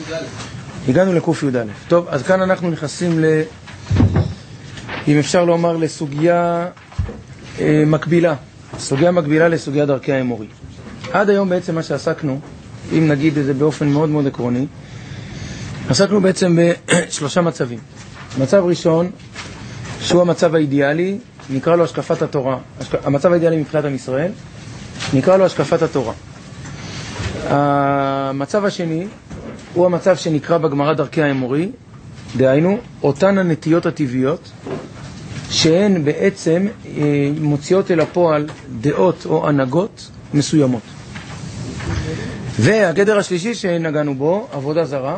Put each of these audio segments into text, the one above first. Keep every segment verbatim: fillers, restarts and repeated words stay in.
הגענו לקוף י"א. טוב, אז כאן אנחנו נכנסים ל... אם אפשר לומר לסוגיה אה, מקבילה. סוגיה מקבילה לסוגיה דרכי האמורי. עד היום בעצם מה שעסקנו, אם נגיד את זה באופן מאוד מאוד עקרוני, עסקנו בעצם בשלושה מצבים. מצב ראשון, שהוא המצב האידיאלי, נקרא לו השקפת התורה. המצב האידיאלי מבחינת עם ישראל, נקרא לו השקפת התורה. המצב השני, הוא המצב שנקרא בגמרא דרכי האמורי, דהיינו, אותן הנטיות הטבעיות, שהן בעצם מוציאות אל הפועל דעות או הנהגות מסוימות. והגדר השלישי שנגענו בו, עבודה זרה,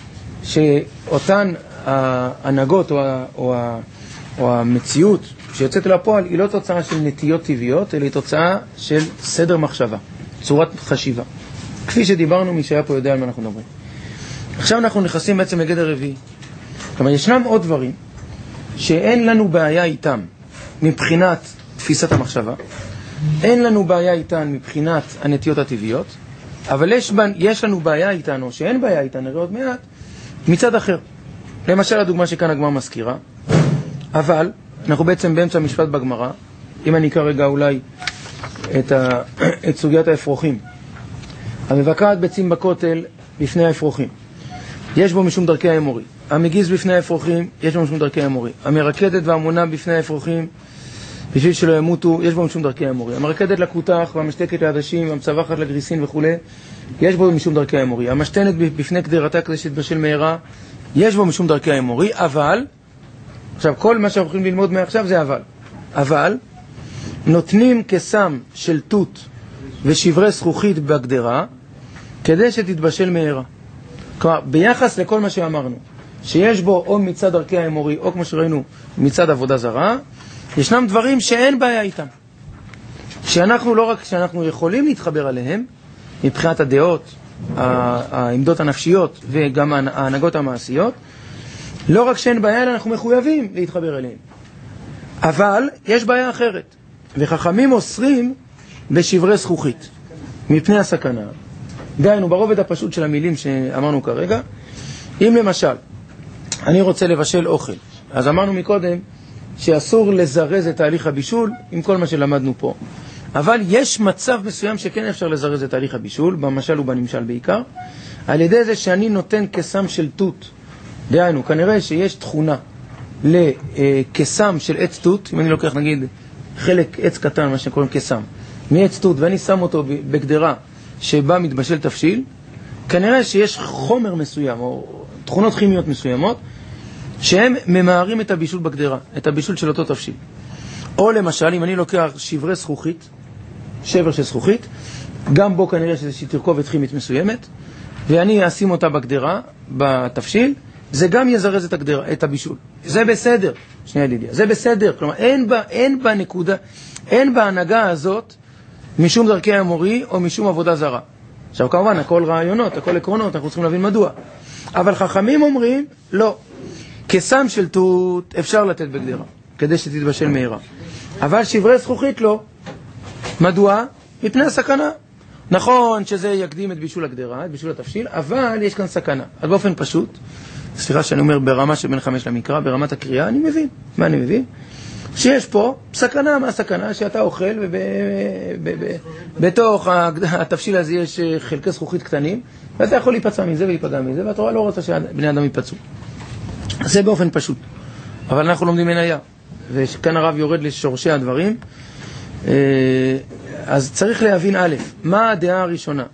שאותן ההנהגות או, או, או המציאות שיוצאת אל הפועל היא לא תוצאה של נטיות טבעיות, אלא היא תוצאה של סדר מחשבה, צורת חשיבה. כפי שדיברנו, מי שהיה פה יודע על מה אנחנו מדברים. עכשיו אנחנו נכנסים בעצם לגדר רביעי. כלומר, ישנם עוד דברים שאין לנו בעיה איתם מבחינת תפיסת המחשבה, אין לנו בעיה איתן מבחינת הנטיות הטבעיות, אבל יש, יש לנו בעיה איתן, או שאין בעיה איתן, נראה עוד מעט, מצד אחר. למשל הדוגמה שכאן הגמרא מזכירה, אבל אנחנו בעצם באמצע המשפט בגמרא, אם אני אקרא רגע אולי את, ה, את סוגיית האפרוחים. המבקעת ביצים בכותל בפני האפרוחים, יש בו משום דרכי האמורי. המגיז בפני האפרוחים, יש בו משום דרכי האמורי. המרקדת והמונה בפני האפרוחים, בשביל שלא ימותו, יש בו משום דרכי האמורי. המרקדת לכותח והמשתקת לעדשים והמצווחת לגריסין וכו', יש בו משום דרכי האמורי. המשתנת בפני קדרתה כדי שתבשל מהרה, יש בו משום דרכי האמורי, אבל, עכשיו כל מה שאנחנו יכולים ללמוד מעכשיו זה אבל. אבל, נותנים כסם של תות ושברי זכוכית בגדרה, כדי שתתבשל מהרה. כלומר, ביחס לכל מה שאמרנו, שיש בו או מצד דרכי האמורי, או כמו שראינו, מצד עבודה זרה, ישנם דברים שאין בעיה איתם. שאנחנו לא רק שאנחנו יכולים להתחבר עליהם, מבחינת הדעות, העמדות הנפשיות וגם ההנהגות המעשיות, לא רק שאין בעיה, אלא אנחנו מחויבים להתחבר אליהם. אבל יש בעיה אחרת, וחכמים אוסרים בשברי זכוכית, מפני הסכנה. דהיינו, ברובד הפשוט של המילים שאמרנו כרגע, אם למשל, אני רוצה לבשל אוכל, אז אמרנו מקודם שאסור לזרז את תהליך הבישול עם כל מה שלמדנו פה. אבל יש מצב מסוים שכן אפשר לזרז את תהליך הבישול, במשל ובנמשל בעיקר, על ידי זה שאני נותן כסם של תות. דהיינו, כנראה שיש תכונה לכסם של עץ תות, אם אני לוקח נגיד חלק עץ קטן, מה שקוראים כסם, מעץ תות, ואני שם אותו בגדרה שבה מתבשל תבשיל, כנראה שיש חומר מסוים, או תכונות כימיות מסוימות, שהם ממהרים את הבישול בגדרה, את הבישול של אותו תבשיל. או למשל, אם אני לוקח שברי זכוכית, שבר של זכוכית, גם בו כנראה שזה תרכובת כימית מסוימת, ואני אשים אותה בגדרה, בתבשיל, זה גם יזרז את הגדרה, את הבישול. זה בסדר, שנייה לידיה, זה בסדר. כלומר, אין בה, אין בה נקודה, אין בהנהגה הזאת משום דרכי האמורי או משום עבודה זרה. עכשיו כמובן, הכל רעיונות, הכל עקרונות, אנחנו צריכים להבין מדוע. אבל חכמים אומרים, לא. כסם של תות אפשר לתת בגדרה, כדי שתתבשל מהירה. אבל שברי זכוכית לא. מדוע? מפני הסכנה. נכון שזה יקדים את בישול הגדרה, את בישול התבשיל, אבל יש כאן סכנה. אז באופן פשוט, סליחה שאני אומר ברמה שבין חמש למקרא, ברמת הקריאה, אני מבין. מה אני מבין? שיש פה סכנה. מה הסכנה? שאתה אוכל ובתוך התבשיל הזה יש חלקי זכוכית קטנים, ואתה יכול להיפצע מזה ולהיפגע מזה, והתורה לא רוצה שבני אדם ייפצעו. זה באופן פשוט. אבל אנחנו לומדים מניה, וכאן הרב יורד לשורשי הדברים. אז צריך להבין א', מה הדעה הראשונה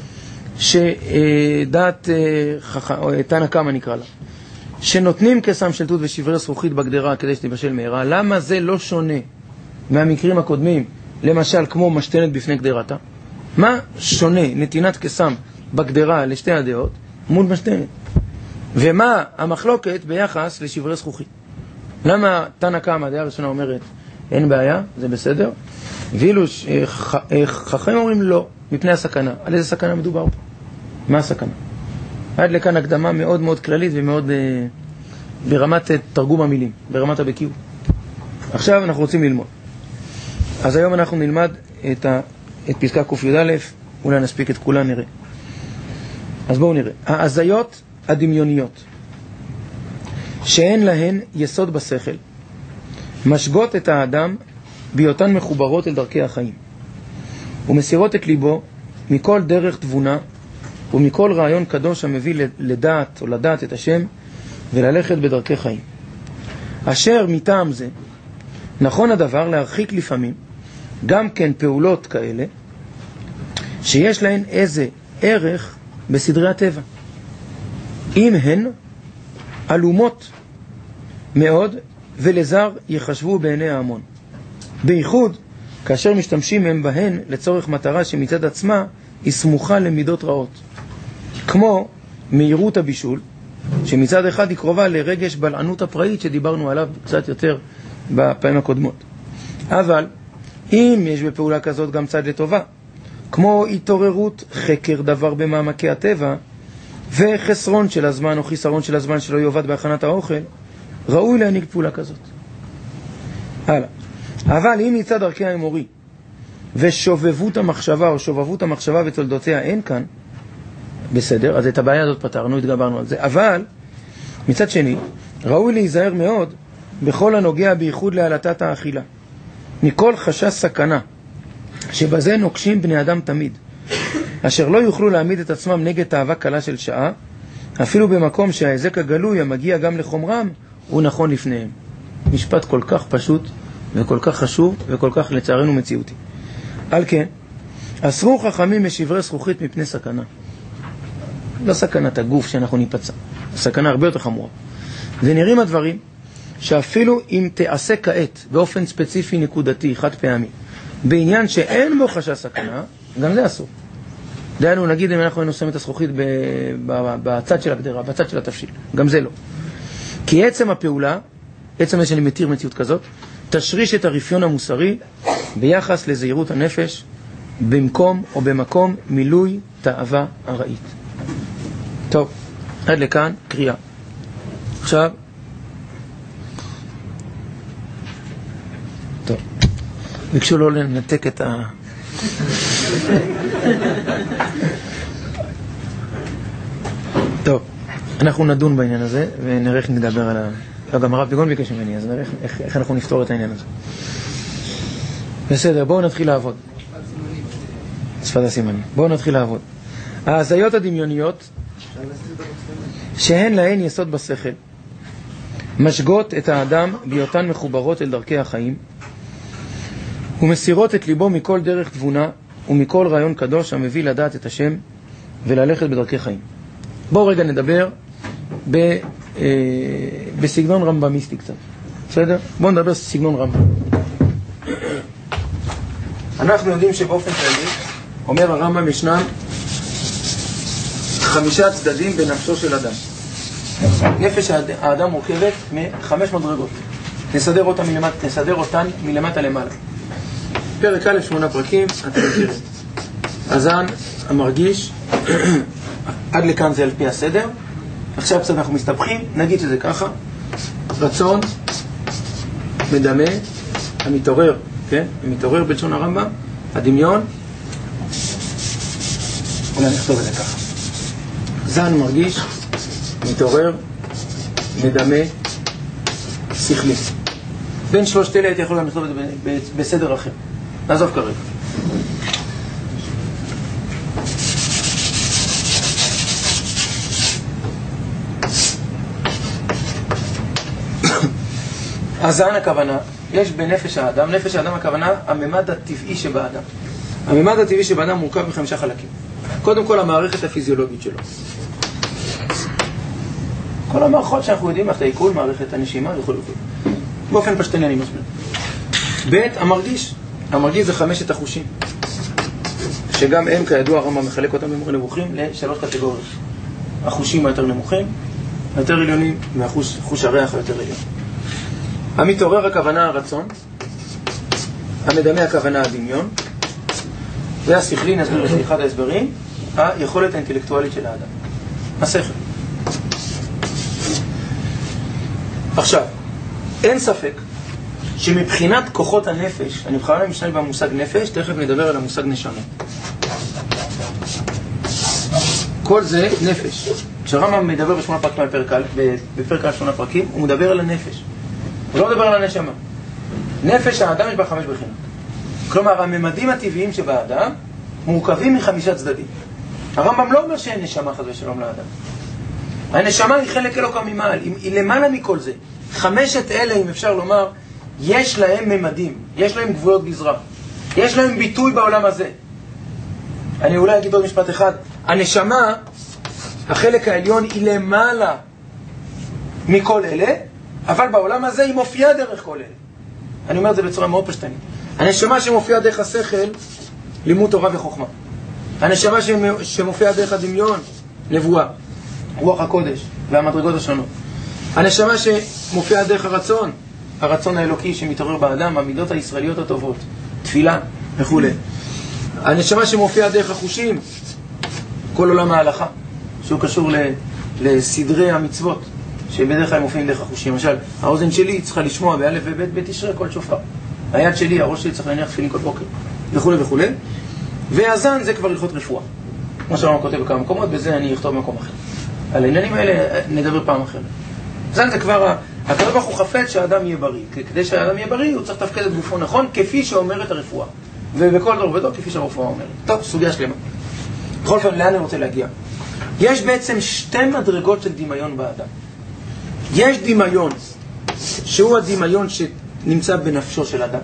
שדעת תנא קמא נקרא לה, שנותנים כסם של תות ושברי זכוכית בגדרה כדי שתבשל מהרה. למה זה לא שונה מהמקרים הקודמים, למשל כמו משתנת בפני גדרתה? מה שונה נתינת כסם בגדרה לשתי הדעות מול משתנת? ומה המחלוקת ביחס לשברי זכוכית? למה תנא קמא, הדעה הראשונה אומרת אין בעיה, זה בסדר, ואילו חכמים אומרים לא, מפני הסכנה. על איזה סכנה מדובר פה? מה הסכנה? עד לכאן הקדמה מאוד מאוד כללית ומאוד אה, ברמת תרגום המילים, ברמת הבקיאות. עכשיו אנחנו רוצים ללמוד. אז היום אנחנו נלמד את, ה, את פסקה קוף י"א, אולי נספיק את כולה, נראה. אז בואו נראה. ההזיות הדמיוניות, שאין להן יסוד בשכל, משגות את האדם בהיותן מחוברות אל דרכי החיים, ומסירות את ליבו מכל דרך תבונה ומכל רעיון קדוש המביא לדעת או לדעת את השם וללכת בדרכי חיים. אשר מטעם זה נכון הדבר להרחיק לפעמים גם כן פעולות כאלה שיש להן איזה ערך בסדרי הטבע, אם הן עלומות מאוד ולזר יחשבו בעיני ההמון, בייחוד כאשר משתמשים הם בהן לצורך מטרה שמצד עצמה היא סמוכה למידות רעות, כמו מהירות הבישול, שמצד אחד היא קרובה לרגש בלענות הפראית שדיברנו עליו קצת יותר בפעמים הקודמות. אבל אם יש בפעולה כזאת גם צד לטובה, כמו התעוררות חקר דבר במעמקי הטבע וחסרון של הזמן או חיסרון של הזמן שלא יובד בהכנת האוכל, ראוי להנהיג פעולה כזאת. הלאה. אבל אם מצד דרכי האמורי ושובבות המחשבה או שובבות המחשבה ותולדותיה אין כאן, בסדר, אז את הבעיה הזאת פתרנו, התגברנו על זה. אבל מצד שני, ראוי להיזהר מאוד בכל הנוגע בייחוד להעלתת האכילה, מכל חשש סכנה שבזה נוקשים בני אדם תמיד, אשר לא יוכלו להעמיד את עצמם נגד תאווה קלה של שעה, אפילו במקום שההיזק הגלוי המגיע גם לחומרם הוא נכון לפניהם. משפט כל כך פשוט וכל כך חשוב וכל כך לצערנו מציאותי. על כן, אסרו חכמים משברי זכוכית מפני סכנה. לא סכנת הגוף שאנחנו ניפצע, סכנה הרבה יותר חמורה. ונראים הדברים שאפילו אם תעשה כעת באופן ספציפי נקודתי, חד פעמי, בעניין שאין בו חשש סכנה, גם זה אסור. דיינו, נגיד אם אנחנו נושאים את הזכוכית בצד של הגדרה, בצד של התפשיל, גם זה לא. כי עצם הפעולה, עצם זה שאני מתיר מציאות כזאת, תשריש את הרפיון המוסרי ביחס לזהירות הנפש, במקום או במקום מילוי תאווה ארעית. טוב, עד לכאן קריאה. עכשיו, טוב, ביקשו לא לנתק את ה... טוב, אנחנו נדון בעניין הזה ונראה איך נדבר על ה... לא, גם הרב פיגון ביקש ממני, אז נראה איך, איך אנחנו נפתור את העניין הזה. בסדר, בואו נתחיל לעבוד. שפת הסימנים. בואו נתחיל לעבוד. ההזיות הדמיוניות שהן להן יסוד בשכל, משגות את האדם בהיותן מחוברות אל דרכי החיים, ומסירות את ליבו מכל דרך תבונה ומכל רעיון קדוש המביא לדעת את השם וללכת בדרכי חיים. בואו רגע נדבר ב, אה, בסגנון רמב"מיסטי קצת. בסדר? בואו נדבר בסגנון רמב"ם. אנחנו יודעים שבאופן כללי, אומר הרמב"ם, ישנם חמישה צדדים בנפשו של אדם. נפש האדם מורכבת מחמש מדרגות. נסדר אותן מלמטה, נסדר אותן מלמטה למעלה. פרק א', שמונה פרקים, אתם מכירים. הזן, המרגיש, עד לכאן זה על פי הסדר. עכשיו קצת אנחנו מסתבכים, נגיד שזה ככה. רצון, מדמה, המתעורר, כן? המתעורר בלשון הרמב"ם, הדמיון, אולי נכתוב את זה ככה. זן, מרגיש, מתעורר, מדמה, שכלי. בין שלושת אלה הייתי יכול גם לכתוב את זה בסדר אחר. נעזוב כרגע. הזן הכוונה, יש בנפש האדם, נפש האדם הכוונה, הממד הטבעי שבאדם. הממד הטבעי שבאדם מורכב מחמישה חלקים. קודם כל המערכת הפיזיולוגית שלו. כל המערכות שאנחנו יודעים, מערכת העיכול, מערכת הנשימה וכו' וכו'. באופן פשטני אני מסביר. ב' המרגיש. המרגיש זה חמשת החושים. שגם הם כידוע הרמב"ם מחלק אותם במורים נמוכים לשלוש קטגוריות. החושים היותר נמוכים, היותר עליונים, והחוש הריח היותר עליון. המתעורר הכוונה הרצון, המדמה הכוונה הדמיון, והשכלי, נסביר את אחד ההסברים, היכולת האינטלקטואלית של האדם. השכל. עכשיו, אין ספק שמבחינת כוחות הנפש, אני בכוונה משתמש במושג נפש, תכף נדבר על המושג נשמה. כל זה נפש. כשרמב"ם מדבר בשמונה פרקים על פרק א', בפרק על שמונה פרקים, הוא מדבר על הנפש. הוא לא מדבר על הנשמה. נפש האדם יש בה חמש בחינות. כלומר, הממדים הטבעיים שבאדם מורכבים מחמישה צדדים. הרמב"ם לא אומר שאין נשמה חס ושלום לאדם. הנשמה היא חלק אלוקא ממעל, היא למעלה מכל זה. חמשת אלה, אם אפשר לומר, יש להם ממדים, יש להם גבולות גזרה, יש להם ביטוי בעולם הזה. אני אולי אגיד עוד משפט אחד. הנשמה, החלק העליון, היא למעלה מכל אלה, אבל בעולם הזה היא מופיעה דרך כל אלה. אני אומר את זה בצורה מאוד פשטנית. הנשמה שמופיעה דרך השכל, לימוד תורה וחוכמה. הנשמה שמופיעה דרך הדמיון, נבואה, רוח הקודש והמדרגות השונות. הנשמה שמופיעה דרך הרצון, הרצון האלוקי שמתעורר באדם, המידות הישראליות הטובות, תפילה וכו'. הנשמה שמופיעה דרך החושים, כל עולם ההלכה, שהוא קשור לסדרי המצוות, שבדרך כלל מופיעים דרך החושים. למשל, האוזן שלי צריכה לשמוע באלף ובית בית תשרה כל שופר. היד שלי, הראש שלי צריך להניח תפילין כל בוקר, וכו' וכו'. והזן זה כבר הלכות רפואה. כמו שהרמב"ם כותב בכמה מקומות, בזה אני אכתוב במקום אחר. על העניינים האלה נדבר פעם אחרת. זן זה כבר, הקדוש ברוך הוא חפץ שהאדם יהיה בריא. כדי שהאדם יהיה בריא, הוא צריך לתפקד את גופו נכון, כפי שאומרת הרפואה. ובכל דור ודור, כפי שהרפואה אומרת. טוב, סוגיה שלמה. בכל אופן, לאן אני רוצה להגיע? יש בעצם שתי מדרגות של דמיון באדם. יש דמיון, שהוא הדמיון שנמצא בנפשו של האדם.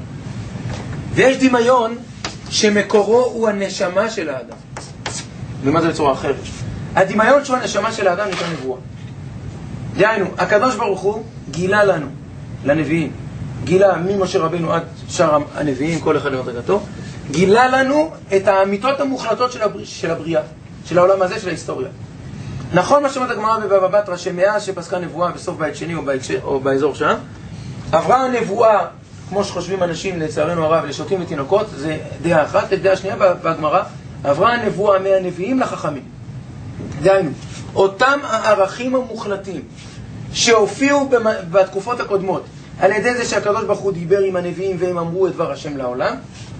ויש דמיון שמקורו הוא הנשמה של האדם. ומה זה בצורה אחרת? הדמיון שהוא הנשמה של האדם נקרא נבואה. דהיינו, הקדוש ברוך הוא גילה לנו, לנביאים, גילה ממשה רבינו עד שאר הנביאים, כל אחד למדרגתו, גילה לנו את האמיתות המוחלטות של, הבר... של הבריאה, של העולם הזה, של ההיסטוריה. נכון מה שאומרת הגמרא בבבא בתרא, שמאז שפסקה נבואה בסוף בית שני או, בהקשר, או באזור שם, עברה הנבואה, כמו שחושבים אנשים לצערנו הרב, לשוטים ותינוקות, זה דעה אחת, דעה שנייה בגמרא, עברה הנבואה מהנביאים לחכמים. דהיינו, אותם הערכים המוחלטים שהופיעו בתקופות הקודמות, על ידי זה שהקדוש ברוך הוא דיבר עם הנביאים והם אמרו את דבר השם לעולם,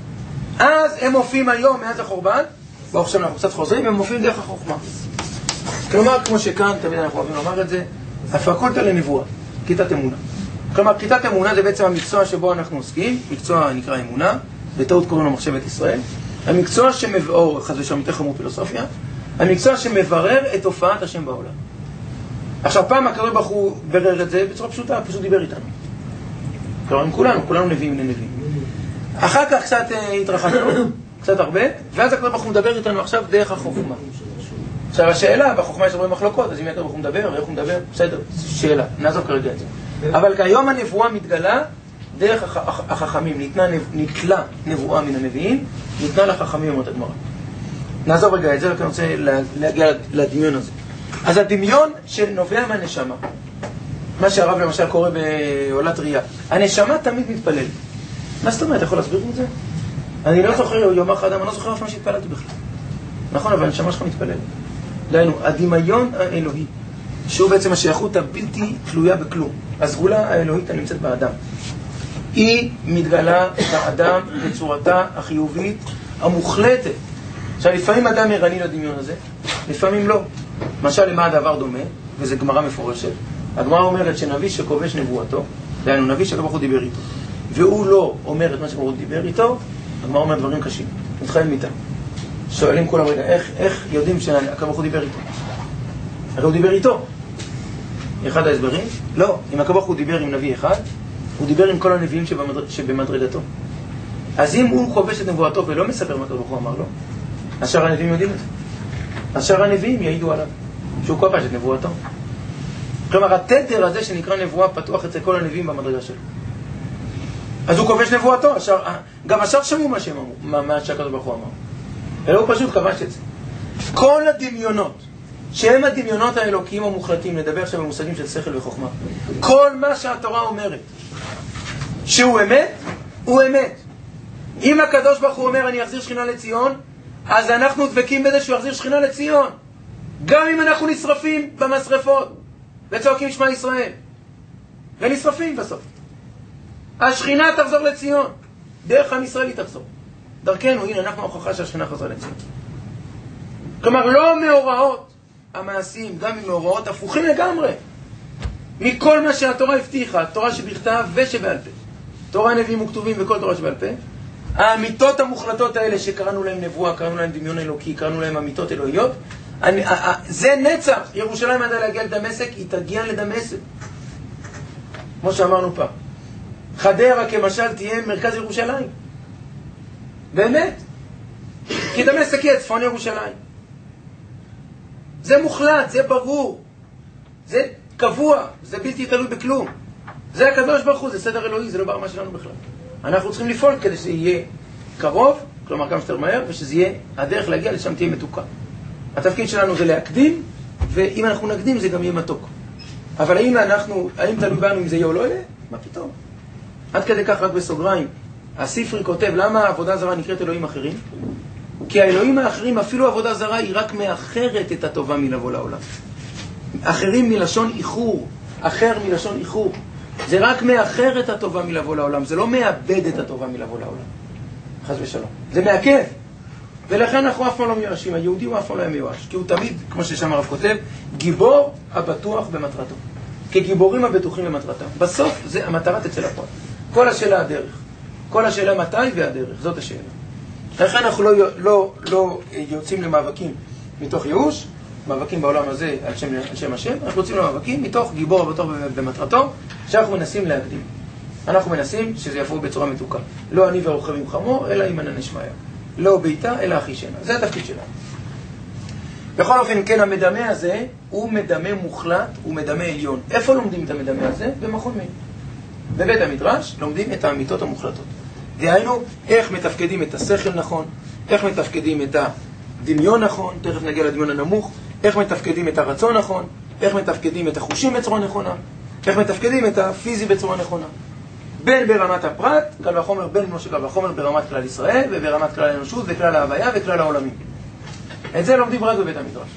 אז הם מופיעים היום מאז החורבן, ברוך השם אנחנו קצת חוזרים, הם מופיעים דרך החוכמה. כלומר, כמו שכאן, תמיד אנחנו אוהבים לומר את זה, הפקולטה לנבואה, כיתת אמונה. כלומר, כיתת אמונה זה בעצם המקצוע שבו אנחנו עוסקים, מקצוע נקרא אמונה, בטעות קוראים לו מחשבת ישראל, המקצוע שמבאור, חז ושם יותר חמור פילוסופיה, המקצוע שמברר את תופעת השם בעולם. עכשיו, פעם הקדוש ברוך הוא ברר את זה בצורה פשוטה, פשוט דיבר איתנו. כלומר, עם כולנו, כולנו נביאים לנביאים. אחר כך קצת התרחקנו, קצת הרבה, ואז הקדוש ברוך הוא מדבר איתנו עכשיו דרך החוכמה. עכשיו, השאלה, בחוכמה יש הרבה מחלוקות, אז אם הקדוש ברוך הוא מדבר, איך הוא מדבר, בסדר, שאלה, נעזוב כרגע את זה. אבל כיום הנבואה מתגלה דרך החכמים, ניתנה, נתלה נבואה מן הנביאים, ניתנה לחכמים אומרת הגמרא. נעזוב רגע את זה, רק אני רוצה להגיע לדמיון הזה. אז הדמיון שנובע מהנשמה, מה שהרב למשל קורא בעולת ראייה, הנשמה תמיד מתפלל. מה זאת אומרת? אתה יכול להסביר את זה? אני לא זוכר, יום אחד אדם, אני לא זוכר אף מה שהתפללתי בכלל. נכון, אבל הנשמה שלך מתפלל. דהיינו, הדמיון האלוהי, שהוא בעצם השייכות הבלתי תלויה בכלום, הסגולה האלוהית הנמצאת באדם, היא מתגלה באדם בצורתה החיובית המוחלטת. עכשיו, לפעמים אדם ערני לדמיון הזה, לפעמים לא. למשל, למה הדבר דומה, וזה גמרא מפורשת. הגמרא אומרת שנביא שכובש נבואתו, דהיינו, נביא שהקדוש ברוך הוא דיבר איתו, והוא לא אומר את מה שהקדוש ברוך הוא דיבר איתו, הגמרא אומר דברים קשים, מתחייב מאיתם. שואלים כולם רגע, איך, איך יודעים שהקדוש ברוך הוא דיבר איתו? הקדוש הוא דיבר איתו. אחד ההסברים? לא. אם הקדוש ברוך הוא דיבר עם נביא אחד, הוא דיבר עם כל הנביאים שבמדרג, שבמדרגתו. אז אם הוא כובש את נבואתו ולא מספר מה הקדוש ברוך הוא אמר לו, אז שאר הנביאים יודעים את זה. אז שאר הנביאים יעידו עליו שהוא כובש את נבואתו. כלומר, התדר הזה שנקרא נבואה פתוח אצל כל הנביאים במדרגה שלו. אז הוא כובש נבואתו. השאר, גם השאר שמעו מה שהם אמרו, מה שהקדוש ברוך הוא אמר. אלא הוא פשוט כבש את זה. כל הדמיונות, שהם הדמיונות האלוקיים המוחלטים, לדבר עכשיו במושגים של שכל וחוכמה, כל מה שהתורה אומרת שהוא אמת, הוא אמת. אם הקדוש ברוך הוא אומר אני אחזיר שכינה לציון, אז אנחנו דבקים בזה שהוא יחזיר שכינה לציון, גם אם אנחנו נשרפים במשרפות וצועקים שמע ישראל ונשרפים בסוף. השכינה תחזור לציון, דרך עם ישראל היא תחזור דרכנו. הנה, אנחנו הוכחה שהשכינה חזרה לציון. כלומר, לא מאורעות המעשים, גם עם מאורעות הפוכים לגמרי. מכל מה שהתורה הבטיחה, תורה שבכתב ושבעל פה. תורה, נביאים וכתובים וכל תורה שבעל פה. האמיתות המוחלטות האלה שקראנו להם נבואה, קראנו להם דמיון אלוקי, קראנו להם אמיתות אלוהיות, זה נצח. ירושלים עד להגיע לדמשק, היא תגיע לדמשק. כמו שאמרנו פעם. חדרה כמשל תהיה מרכז ירושלים. באמת. כי דמשק היא צפון ירושלים. זה מוחלט, זה ברור. זה קבוע, זה בלתי תלוי בכלום. זה הקדוש ברוך הוא, זה סדר אלוהי, זה לא ברמה שלנו בכלל. אנחנו צריכים לפעול כדי שזה יהיה קרוב, כלומר כמה שיותר מהר, ושזה יהיה הדרך להגיע לשם תהיה מתוקה. התפקיד שלנו זה להקדים, ואם אנחנו נקדים זה גם יהיה מתוק. אבל האם אנחנו, האם תלוי בנו אם זה יהיה או לא יהיה? מה פתאום? עד כדי כך רק בסוגריים, הספרי כותב למה העבודה זרה נקראת אלוהים אחרים? כי האלוהים האחרים, אפילו עבודה זרה, היא רק מאחרת את הטובה מלבוא לעולם. אחרים מלשון איחור, אחר מלשון איחור. זה רק מאחר את הטובה מלבוא לעולם, זה לא מאבד את הטובה מלבוא לעולם. חס ושלום. זה מעכב. ולכן אנחנו אף פעם לא מיואשים. היהודי הוא אף פעם לא מיואש. כי הוא תמיד, כמו ששם הרב כותב, גיבור הבטוח במטרתו. כגיבורים הבטוחים במטרתם. בסוף זה המטרה תצא לפועל. כל השאלה הדרך. כל השאלה מתי והדרך. זאת השאלה. לכן אנחנו לא, לא, לא יוצאים למאבקים מתוך ייאוש, מאבקים בעולם הזה על שם, על שם השם, אנחנו יוצאים למאבקים מתוך גיבור הבטוח במטרתו, שאנחנו מנסים להקדים. אנחנו מנסים שזה יבוא בצורה מתוקה. לא אני ורוכב עם חמור, אלא עם ענן שמעיה. לא ביתה, אלא אחי שנה. זה התפקיד שלנו. בכל אופן, כן, המדמה הזה הוא מדמה מוחלט, הוא מדמה עליון. איפה לומדים את המדמה הזה? במכון מין. בבית המדרש לומדים את האמיתות המוחלטות. דהיינו, איך מתפקדים את השכל נכון, איך מתפקדים את הדמיון נכון, תכף נגיע לדמיון הנמוך, איך מתפקדים את הרצון נכון, איך מתפקדים את החושים בצורה נכונה, איך מתפקדים את הפיזי בצורה נכונה. בין ברמת הפרט, קל וחומר, בין כמו שקל וחומר ברמת כלל ישראל, וברמת כלל האנושות, וכלל ההוויה, וכלל העולמים. את זה לומדים רק בבית המדרש.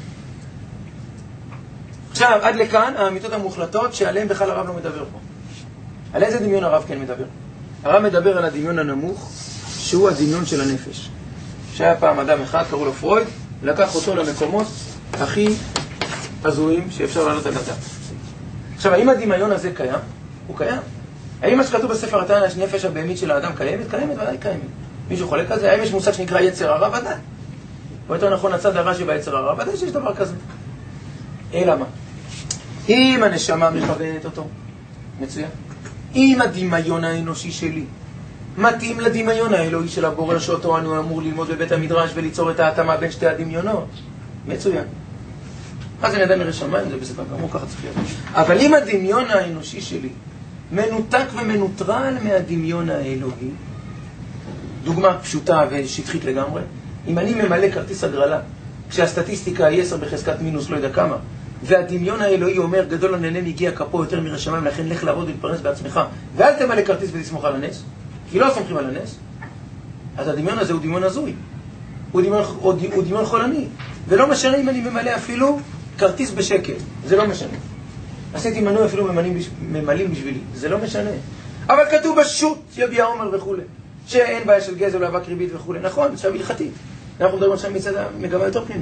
עכשיו, עד לכאן, האמיתות המוחלטות שעליהן בכלל הרב לא מדבר פה. על איזה דמיון הרב כן מדבר? הרב מדבר על הדמיון הנמוך, שהוא הדמיון של הנפש. שהיה פעם אדם אחד, קראו לו פרויד, לקח אותו למקומות הכי הזויים שאפשר לעלות על הדעת. עכשיו, האם הדמיון הזה קיים? הוא קיים. האם מה שכתוב בספר התניא, הנפש הבהמית של האדם קיימת? קיימת, ודאי קיימת. מישהו חולק על זה? האם יש מושג שנקרא יצר הרע? ודאי. או יותר נכון, הצד הרע שביצר הרע, ודאי שיש דבר כזה. אלא מה? אם הנשמה מכוונת אותו, מצוין. אם הדמיון האנושי שלי מתאים לדמיון האלוהי של הבורא שאותו אנו אמור ללמוד בבית המדרש וליצור את ההתאמה בין שתי הדמיונות, מצוין. אז אני אדם ירא שמיים, זה בסדר גמור, ככה צריך להיות. אבל אם הדמיון האנושי שלי מנותק ומנוטרל מהדמיון האלוהי, דוגמה פשוטה ושטחית לגמרי, אם אני ממלא כרטיס הגרלה, כשהסטטיסטיקה היא עשר בחזקת מינוס לא יודע כמה, והדמיון האלוהי אומר, גדול הנהנה מגיע כפו יותר מירא שמיים, לכן לך לעבוד ולהתפרנס בעצמך, ואל תמלא כרטיס ותסמוך על הנס, כי לא סומכים על הנס, אז הדמיון הזה הוא דמיון הזוי, הוא דמיון, הוא, הוא דמיון חולני, ולא משנה אם אני ממלא אפילו כרטיס בשקל, זה לא משנה. עשיתי מנוי אפילו ממלאים, ממלאים בשבילי, זה לא משנה. אבל כתוב בשו"ת יביע עומר וכו', שאין בעיה של גזל ואבק ריבית וכו'. נכון, עכשיו הלכתית. אנחנו מדברים עכשיו מצד המגמה יותר פנימית.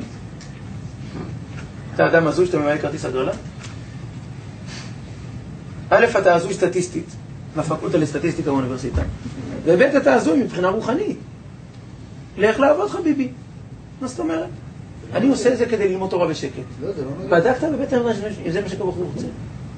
אתה אדם הזוי שאתה ממלא כרטיס הגרלה? א', אתה הזוי סטטיסטית, בפקולטה לסטטיסטיקה באוניברסיטה. וב', אתה הזוי מבחינה רוחנית. לך לעבוד חביבי. מה זאת אומרת? אני עושה את זה כדי ללמוד תורה בשקט. בדקת בבית המדרש אם זה מה שקב"ה רוצה.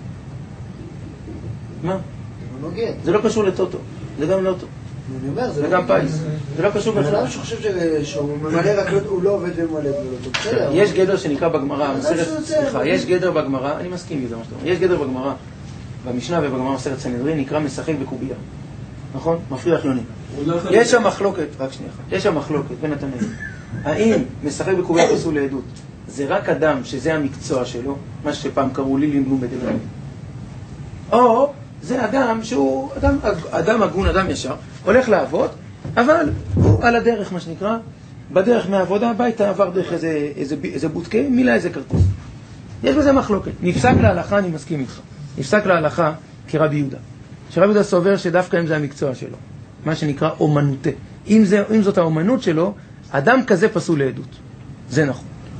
מה? זה לא קשור לטוטו, זה גם לא טוב. זה גם פייס. זה לא קשור בכלל. אני חושב שהוא ממלא רק לא, הוא לא עובד וממלא ולא טוב. יש גדר שנקרא בגמרא, סליחה, יש גדר בגמרא, אני מסכים עם זה מה שאתה אומר. יש גדר בגמרא, במשנה ובגמרא מסכת סנהדרין, נקרא משחק בקובייה. נכון? מפריח יונים. יש שם מחלוקת, רק שנייה אחת. יש שם מחלוקת בין התנאים. האם משחק בקובייה פסול לעדות זה רק אדם שזה המקצוע שלו, מה שפעם קראו לי לימדו בדברים, או זה אדם שהוא אדם, אדם הגון, אדם ישר, הולך לעבוד, אבל הוא על הדרך, מה שנקרא, בדרך מהעבודה הביתה עבר דרך איזה, איזה, איזה בוטקה, מילה איזה כרטיס. יש בזה מחלוקת. נפסק להלכה, אני מסכים איתך. נפסק להלכה כרבי יהודה. שרבי יהודה סובר שדווקא אם זה המקצוע שלו, מה שנקרא אומנותה. אם, זה, אם זאת האומנות שלו, אדם כזה פסול לעדות. זה נכון.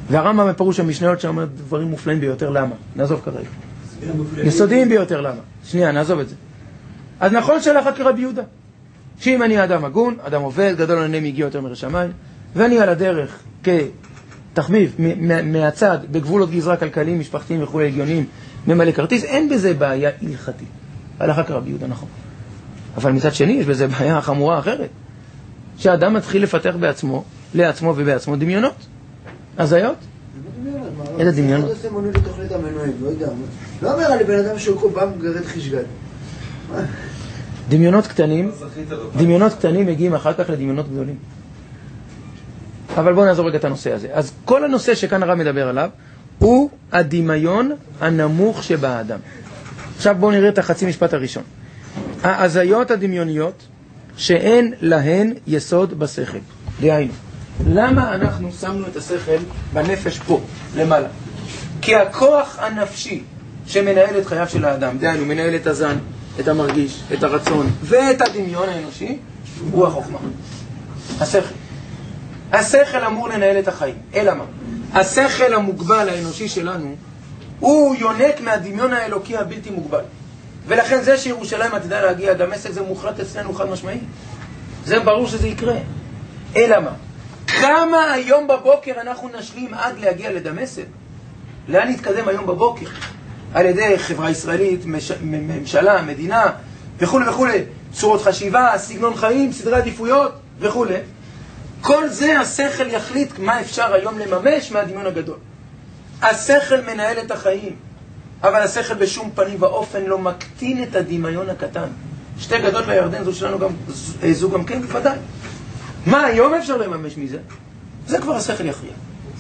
והרמב"ם בפירוש המשניות שאומר דברים מופלאים ביותר, למה? נעזוב כרגע. יסודיים ביותר, למה? שנייה, נעזוב את זה. אז נכון שהלכה כרבי יהודה, שאם אני אדם הגון, אדם עובד, גדול עיני מגיע יותר מרשמיים, ואני על הדרך כתחביב מהצד, בגבולות גזרה כלכליים, משפחתיים וכו' הגיוניים, ממלא כרטיס, אין בזה בעיה הלכתית. הלכה כרבי יהודה, נכון. אבל מצד שני, יש בזה בעיה חמורה אחרת. שהאדם מתחיל לפתח בעצמו, לעצמו ובעצמו דמיונות. הזיות? איזה דמיונות? מה עושה מונוי לתוכנית המנועים? לא יודע. לא אומר לי בן אדם שהוא בא מגרד חישגל. דמיונות קטנים, דמיונות קטנים מגיעים אחר כך לדמיונות גדולים. אבל בואו נעזור רגע את הנושא הזה. אז כל הנושא שכאן הרב מדבר עליו, הוא הדמיון הנמוך שבאדם. עכשיו בואו נראה את החצי משפט הראשון. ההזיות הדמיוניות שאין להן יסוד בשכל. דהיינו, למה אנחנו שמנו את השכל בנפש פה, למעלה? כי הכוח הנפשי שמנהל את חייו של האדם, דהיינו, מנהל את הזן, את המרגיש, את הרצון ואת הדמיון האנושי, הוא החוכמה. השכל. השכל אמור לנהל את החיים. אלא מה? השכל המוגבל האנושי שלנו, הוא יונק מהדמיון האלוקי הבלתי מוגבל. ולכן זה שירושלים עתידה להגיע דמשק, זה מוחלט אצלנו חד משמעי. זה ברור שזה יקרה. אלא מה? כמה היום בבוקר אנחנו נשלים עד להגיע לדמשק? לאן נתקדם היום בבוקר? על ידי חברה ישראלית, מש... ממשלה, מדינה, וכו' וכו', צורות חשיבה, סגנון חיים, סדרי עדיפויות, וכו'. כל זה השכל יחליט מה אפשר היום לממש מהדמיון הגדול. השכל מנהל את החיים, אבל השכל בשום פנים ואופן לא מקטין את הדמיון הקטן. שתי גדות לירדן, זו שלנו גם, זו גם כן, בוודאי. מה היום אפשר לממש מזה? זה כבר השכל יכריע.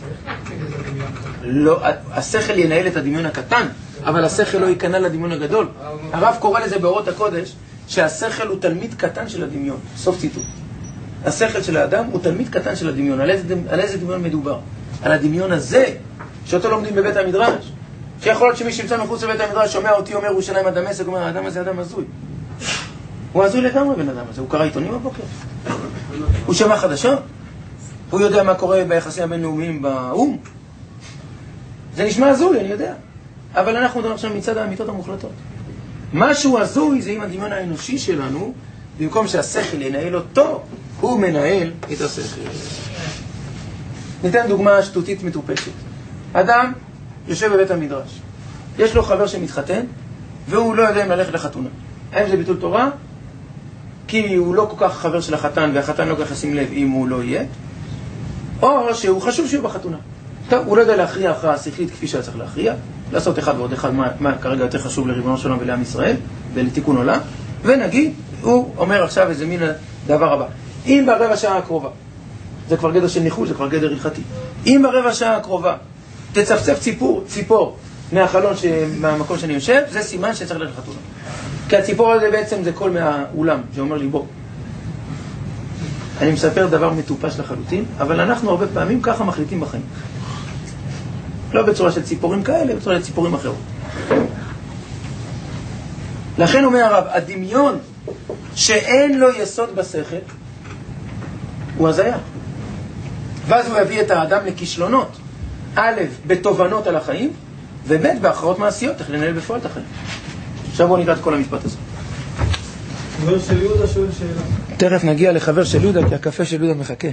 לא, השכל ינהל את הדמיון הקטן, אבל השכל לא ייכנע לדמיון הגדול. הרב קורא לזה באורות הקודש, שהשכל הוא תלמיד קטן של הדמיון. סוף ציטוט. השכל של האדם הוא תלמיד קטן של הדמיון. על איזה, על איזה דמיון מדובר? על הדמיון הזה, שאותו לומדים בבית המדרש. שיכול להיות שמי שימצא מחוץ לבית המדרש שומע אותי אומר ירושלים עד דמשק, אומר האדם הזה אדם הזוי. הוא הזוי לגמרי בן אדם הזה, הוא קרא עיתונים בבוקר. הוא שמע חדשות. הוא יודע מה קורה ביחסים הבינלאומיים באום. זה נשמע הזוי, אני יודע. אבל אנחנו מדברים עכשיו מצד האמיתות המוחלטות. משהו הזוי זה עם הדמיון האנושי שלנו, במקום שהשכל ינהל אותו, הוא מנהל את השכל. ניתן דוגמה שטותית מטופשת. אדם יושב בבית המדרש. יש לו חבר שמתחתן, והוא לא יודע אם ללכת לחתונה. האם זה ביטול תורה? כי הוא לא כל כך חבר של החתן, והחתן לא כל כך ישים לב אם הוא לא יהיה. או שהוא חשוב שהוא בחתונה. טוב, הוא לא יודע להכריע הכרעה שכלית כפי שהיה צריך להכריע, לעשות אחד ועוד אחד, מה, מה כרגע יותר חשוב לריבונו של עולם ולעם ישראל, ולתיקון עולם, ונגיד, הוא אומר עכשיו איזה מין דבר הבא. אם ברבע שעה הקרובה, זה כבר גדר של ניחוש, זה כבר גדר הלכתי, אם ברבע שעה הקרובה תצפצף ציפור, ציפור מהחלון, ש... מהמקום שאני יושב, זה סימן שצריך ללכת חתונה. כי הציפור הזה בעצם זה קול מהאולם, שאומר לי בוא. אני מספר דבר מטופש לחלוטין, אבל אנחנו הרבה פעמים ככה מחליטים בחיים. לא בצורה של ציפורים כאלה, בצורה של ציפורים אחרות. לכן אומר הרב, הדמיון שאין לו יסוד בשכל, הוא הזיה. ואז הוא יביא את האדם לכישלונות. א', בתובנות על החיים, וב', בהכרעות מעשיות, איך לנהל בפועל את החיים. עכשיו בואו נקרא את כל המשפט הזה. חבר של יהודה שואל שאלה. תכף נגיע לחבר של יהודה, כי הקפה של יהודה מחכה.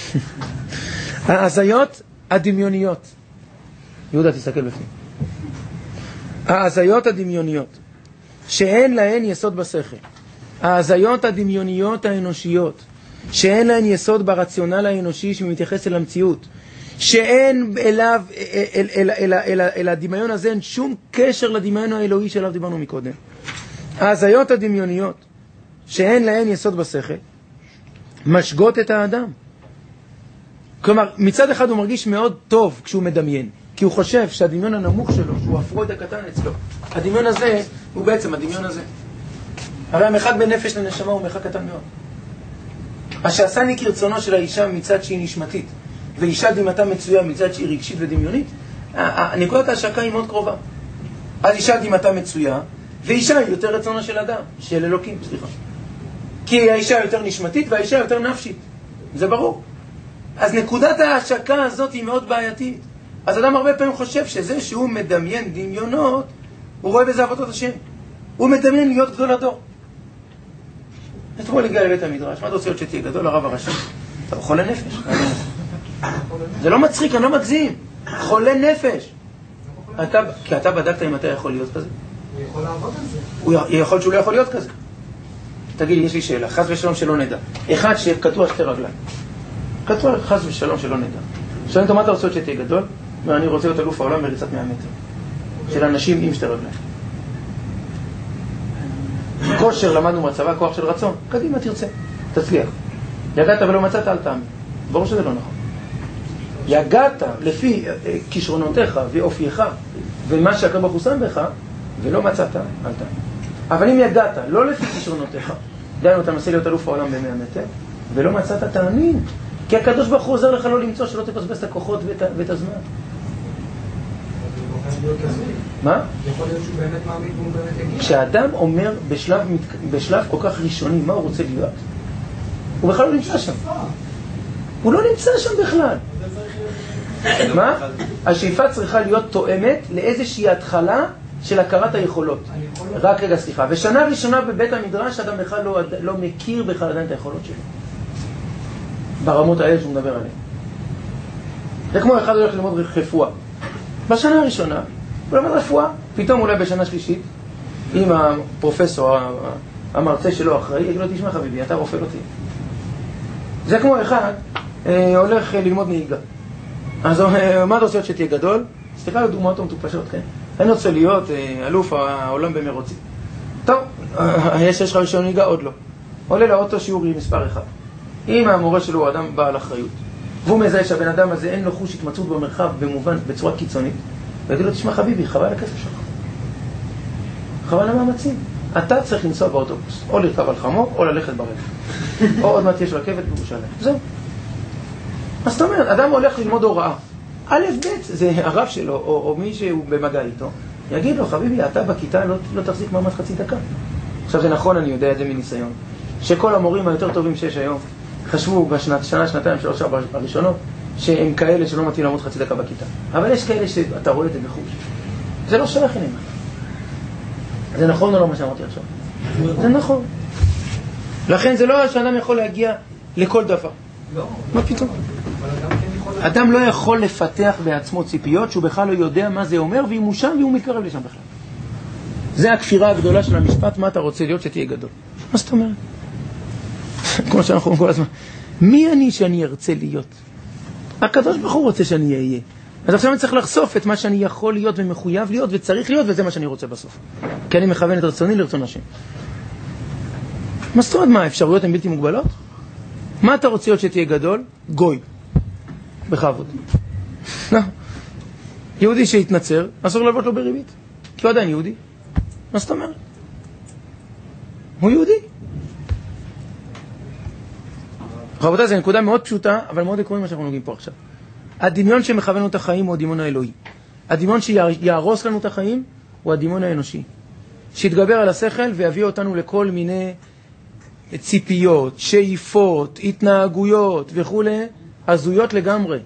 ההזיות הדמיוניות. יהודה, תסתכל בפנים. ההזיות הדמיוניות, שאין להן יסוד בשכל. ההזיות הדמיוניות האנושיות, שאין להן יסוד ברציונל האנושי שמתייחס אל המציאות, שאין אליו, אל, אל, אל, אל, אל הדמיון הזה אין שום קשר לדמיון האלוהי שעליו דיברנו מקודם. ההזיות הדמיוניות, שאין להן יסוד בשכל, משגות את האדם. כלומר, מצד אחד הוא מרגיש מאוד טוב כשהוא מדמיין, כי הוא חושב שהדמיון הנמוך שלו, שהוא הפרויד הקטן אצלו, הדמיון הזה הוא בעצם הדמיון הזה. הרי המרחק בין נפש לנשמה הוא מרחק קטן מאוד. מה שעשני כרצונו של האישה מצד שהיא נשמתית, ואישה דמעתה מצויה מצד שהיא רגשית ודמיונית, נקודת ההשקה היא מאוד קרובה. אז אישה דמעתה מצויה, ואישה היא יותר רצונו של אדם, של אלוקים, סליחה. כי האישה יותר נשמתית והאישה יותר נפשית. זה ברור. אז נקודת ההשקה הזאת היא מאוד בעייתית. אז אדם הרבה פעמים חושב שזה שהוא מדמיין דמיונות, הוא רואה בזה עבודת השם. הוא מדמיין להיות גדול הדור. אתמול הגיע לבית המדרש, מה אתה רוצה להיות שתהיה גדול? הרב הראשי. אתה חולה נפש. זה לא מצחיק, אני לא מגזים. חולה נפש. אתה, כי אתה בדקת אם אתה יכול להיות כזה. הוא יכול לעבוד על זה. הוא יכול שהוא לא יכול להיות כזה. תגיד, יש לי שאלה, חס ושלום שלא נדע. אחד שקטוע שתי רגליים. קטוע חס ושלום שלא נדע. שואלים אותו, מה אתה רוצה להיות שתהיה גדול? ואני רוצה להיות אלוף העולם בריצת מאה מטר. של אנשים עם שתי רגליים. כושר למדנו בצבא, כוח של רצון. קדימה, תרצה, תצליח. יגעת ולא מצאת, אל תאמין. ברור שזה לא נכון. יגעת לפי כישרונותיך ואופייך ומה שהקרב החוסם בך, ולא מצאת, אל תאמין. אבל אם יגעת, לא לפי כישרונותיך, דיינו, אתה מנסה להיות אלוף העולם במאה מטר, ולא מצאת, תאמין. כי הקדוש ברוך הוא עוזר לך לא למצוא, שלא תבזבז את הכוחות ואת, ואת הזמן. מה? יכול להיות שהוא באמת מאמין והוא באמת יגיע. כשאדם אומר בשלב, בשלב כל כך ראשוני מה הוא רוצה להיות, הוא בכלל לא נמצא שם. הוא לא נמצא שם בכלל. מה? השאיפה צריכה להיות תואמת לאיזושהי התחלה של הכרת היכולות. רק רגע, סליחה. ושנה ראשונה בבית המדרש אדם בכלל לא, לא מכיר בכלל עדיין את היכולות שלו. ברמות האלה שהוא מדבר עליהן. זה כמו אחד הולך ללמוד רפואה. בשנה הראשונה, הוא למד רפואה, פתאום אולי בשנה שלישית, אם הפרופסור, המרצה שלו אחראי, יגיד לו, תשמע חביבי, אתה רופא לא תהיה. זה כמו אחד אה, הולך ללמוד נהיגה. אז מה אתה רוצה שתהיה גדול? סליחה על דוגמאות המטופשות, כן? אני רוצה להיות אה, אלוף העולם במרוצים. טוב, אה, יש לך רישיון נהיגה? עוד לא. עולה לאוטו שיעורי מספר אחד. אם המורה שלו הוא אדם בעל אחריות, והוא מזהה שהבן אדם הזה אין לו חוש התמצאות במרחב במובן, בצורה קיצונית, ויגיד לו, תשמע חביבי, חבל הכסף שלך. חבל המאמצים. אתה צריך לנסוע באוטובוס, או לרכב על חמור, או ללכת ברכב. או עוד מעט יש רכבת בירושלים. זהו. אז זאת אומרת, אדם הולך ללמוד הוראה. א' ב' זה הרב שלו, או, או מי שהוא במגע איתו, יגיד לו, חביבי, אתה בכיתה לא, לא תחזיק מעמד חצי דקה. עכשיו זה נכון, אני יודע את זה מניסיון, שכל המורים היותר טובים שיש היום, חשבו בשנה, שנה, שנתיים, שלוש, ארבע הראשונות, שהם כאלה שלא מתאים לעמוד חצי דקה בכיתה. אבל יש כאלה שאתה רואה את זה בחוש. זה לא שייך אליהם. זה נכון או לא מה שאמרתי עכשיו? זה נכון. לכן זה לא שאדם יכול להגיע לכל דבר. לא. מה פתאום? אדם לא יכול לפתח בעצמו ציפיות שהוא בכלל לא יודע מה זה אומר, ואם הוא שם והוא מתקרב לשם בכלל. זה הכפירה הגדולה של המשפט, מה אתה רוצה להיות שתהיה גדול. מה זאת אומרת? כמו שאנחנו אומרים כל הזמן. מי אני שאני ארצה להיות? הקדוש ברוך הוא רוצה שאני אהיה. אז עכשיו אני צריך לחשוף את מה שאני יכול להיות ומחויב להיות וצריך להיות, וזה מה שאני רוצה בסוף. כי אני מכוון את רצוני לרצון השם. מה זאת אומרת? מה, האפשרויות הן בלתי מוגבלות? מה אתה רוצה להיות שתהיה גדול? גוי. בכבוד. לא. יהודי שהתנצר, אסור לבוא לו בריבית. כי הוא עדיין יהודי. מה זאת אומרת? הוא יהודי. רבותיי, זו נקודה מאוד פשוטה, אבל מאוד עקרונית מה שאנחנו נוגעים פה עכשיו. הדמיון שמכוון לנו את החיים הוא הדמיון האלוהי. הדמיון שיהרוס לנו את החיים הוא הדמיון האנושי. שיתגבר על השכל ויביא אותנו לכל מיני ציפיות, שאיפות, התנהגויות וכו', הזויות לגמרי.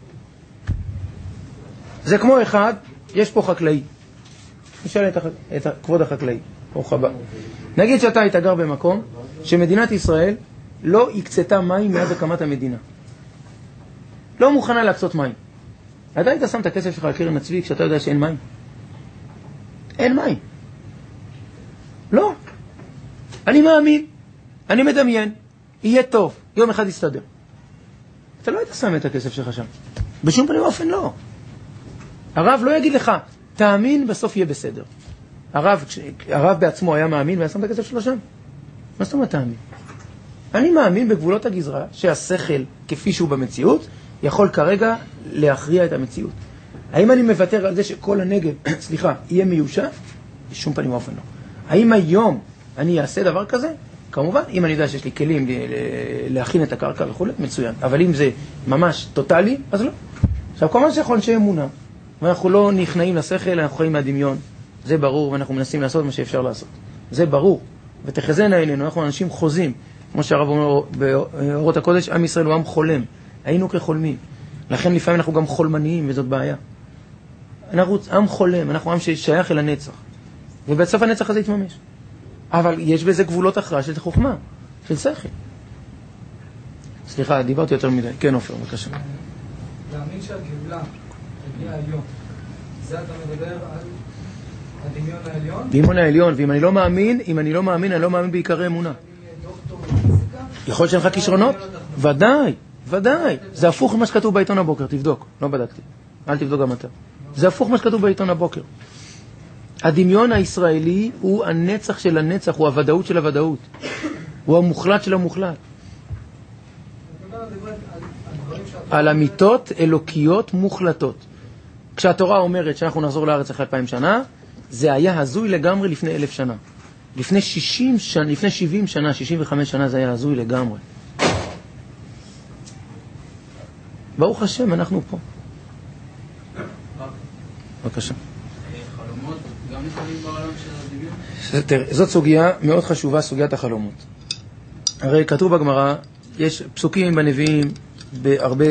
זה כמו אחד, יש פה חקלאי. נשאל את, הח... את כבוד החקלאי, ברוך הבא. נגיד שאתה היית גר במקום שמדינת ישראל לא הקצתה מים מאז הקמת המדינה. לא מוכנה להקצות מים. אתה היית שם את הכסף שלך על קרן הצבי כשאתה יודע שאין מים? אין מים. לא. אני מאמין, אני מדמיין, יהיה טוב, יום אחד יסתדר. אתה לא היית שם את הכסף שלך שם. בשום פנים ואופן לא. הרב לא יגיד לך, תאמין, בסוף יהיה בסדר. הרב, הרב בעצמו היה מאמין והיה שם את הכסף שלו שם. מה זאת אומרת תאמין? אני מאמין בגבולות הגזרה שהשכל, כפי שהוא במציאות, יכול כרגע להכריע את המציאות. האם אני מוותר על זה שכל הנגב, סליחה, יהיה מיושב? בשום פנים ואופן לא. האם היום אני אעשה דבר כזה? כמובן, אם אני יודע שיש לי כלים להכין את הקרקע וכו', מצוין. אבל אם זה ממש טוטלי, אז לא. עכשיו, כל מה שיכול שיהיה אמונה, ואנחנו לא נכנעים לשכל, אנחנו חיים מהדמיון. זה ברור, ואנחנו מנסים לעשות מה שאפשר לעשות. זה ברור. ותחזינה אלינו, אנחנו אנשים חוזים. כמו שהרב אומר באורות הקודש, עם ישראל הוא עם חולם. היינו כחולמים. לכן לפעמים אנחנו גם חולמניים, וזאת בעיה. אנחנו עם חולם, אנחנו עם ששייך אל הנצח. ובסוף הנצח הזה יתממש. אבל יש בזה גבולות הכרעה של חוכמה, של שכל. סליחה, דיברתי יותר מדי. כן, עופר, בבקשה. להאמין שהגאולה הגיעה היום, זה אתה מדבר על הדמיון העליון? דמיון העליון, ואם אני לא מאמין, אם אני לא מאמין, אני לא מאמין בעיקרי אמונה. יכול שאין לך כישרונות? ודאי, ודאי. זה הפוך ממה שכתוב בעיתון הבוקר, תבדוק. לא בדקתי. אל תבדוק גם אתה. זה הפוך ממה שכתוב בעיתון הבוקר. הדמיון הישראלי הוא הנצח של הנצח, הוא הוודאות של הוודאות. הוא המוחלט של המוחלט. על אמיתות אלוקיות מוחלטות. כשהתורה אומרת שאנחנו נחזור לארץ אחרי אלפיים שנה, זה היה הזוי לגמרי לפני אלף שנה. לפני שישים שנה, לפני שבעים שנה, שישים וחמש שנה זה היה הזוי לגמרי. ברוך השם, אנחנו פה. בבקשה. חלומות גם נכונים בעולם של הדמיון? זאת סוגיה מאוד חשובה, סוגיית החלומות. הרי כתוב בגמרא, יש פסוקים בנביאים בהרבה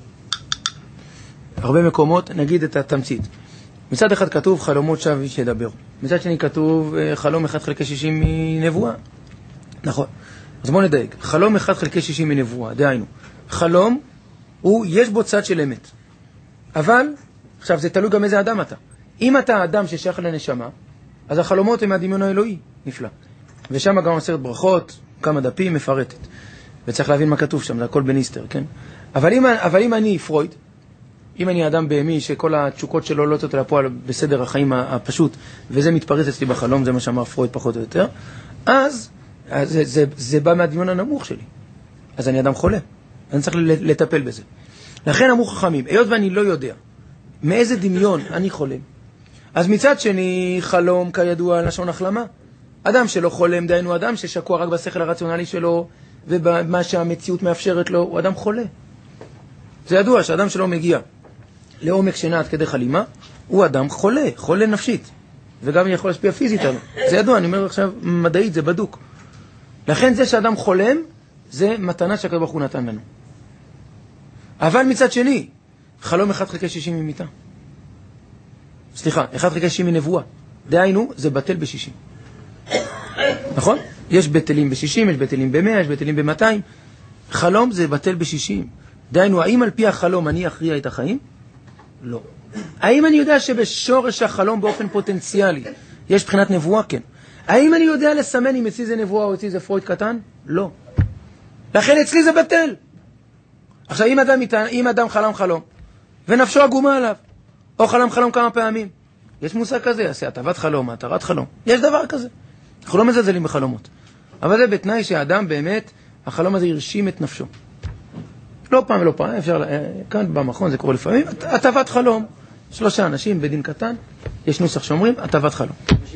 הרבה מקומות, נגיד את התמצית. מצד אחד כתוב חלומות שווא איש ידבר. מצד שני כתוב חלום אחד חלקי שישים מנבואה. נכון. אז בואו נדייק. חלום אחד חלקי שישים מנבואה, דהיינו. חלום הוא, יש בו צד של אמת. אבל, עכשיו זה תלוי גם איזה אדם אתה. אם אתה אדם ששייך לנשמה, אז החלומות הם מהדמיון האלוהי. נפלא. ושם גם עשרת ברכות, כמה דפים, מפרטת. וצריך להבין מה כתוב שם, זה הכל בניסטר, כן? אבל אם, אבל אם אני פרויד, אם אני אדם בהמי שכל התשוקות שלו לא יוצאות לפועל בסדר החיים הפשוט, וזה מתפרץ אצלי בחלום, זה מה שאמר פרויד פחות או יותר, אז, אז זה, זה, זה בא מהדמיון הנמוך שלי. אז אני אדם חולה. אני צריך לטפל בזה. לכן אמרו חכמים, היות ואני לא יודע מאיזה דמיון אני חולם, אז מצד שני חלום כידוע לשון החלמה. אדם שלא חולם, דיינו אדם ששקוע רק בשכל הרציונלי שלו, ובמה שהמציאות מאפשרת לו, הוא אדם חולה. זה ידוע שאדם שלא מגיע לעומק שינה עד כדי חלימה, הוא אדם חולה, חולה נפשית. וגם יכול להשפיע פיזית עליו. זה ידוע, אני אומר עכשיו מדעית, זה בדוק. לכן זה שאדם חולם, זה מתנה שהקדוש ברוך הוא נתן לנו. אבל מצד שני, חלום אחד חלקי שישים ממיתה. סליחה, אחד חלקי שישים מנבואה. דהיינו, זה בטל בשישים. נכון? יש בטלים בשישים, יש בטלים במאה, יש בטלים במאתיים. חלום זה בטל בשישים. דהיינו, האם על פי החלום אני אכריע את החיים? לא. האם אני יודע שבשורש החלום באופן פוטנציאלי יש בחינת נבואה? כן. האם אני יודע לסמן אם אצלי זה נבואה או אצלי זה פרויד קטן? לא. לכן אצלי זה בטל. עכשיו, אם אדם, אם אדם חלם חלום, ונפשו עגומה עליו, או חלם חלום כמה פעמים, יש מושג כזה, יעשה הטבת חלום, התרת חלום. יש דבר כזה. אנחנו לא מזלזלים בחלומות. אבל זה בתנאי שהאדם באמת, החלום הזה ירשים את נפשו. לא פעם ולא פעם, אפשר, כאן במכון זה קורה לפעמים, הטבת חלום. שלושה אנשים בדין קטן, יש נוסח שאומרים, הטבת חלום.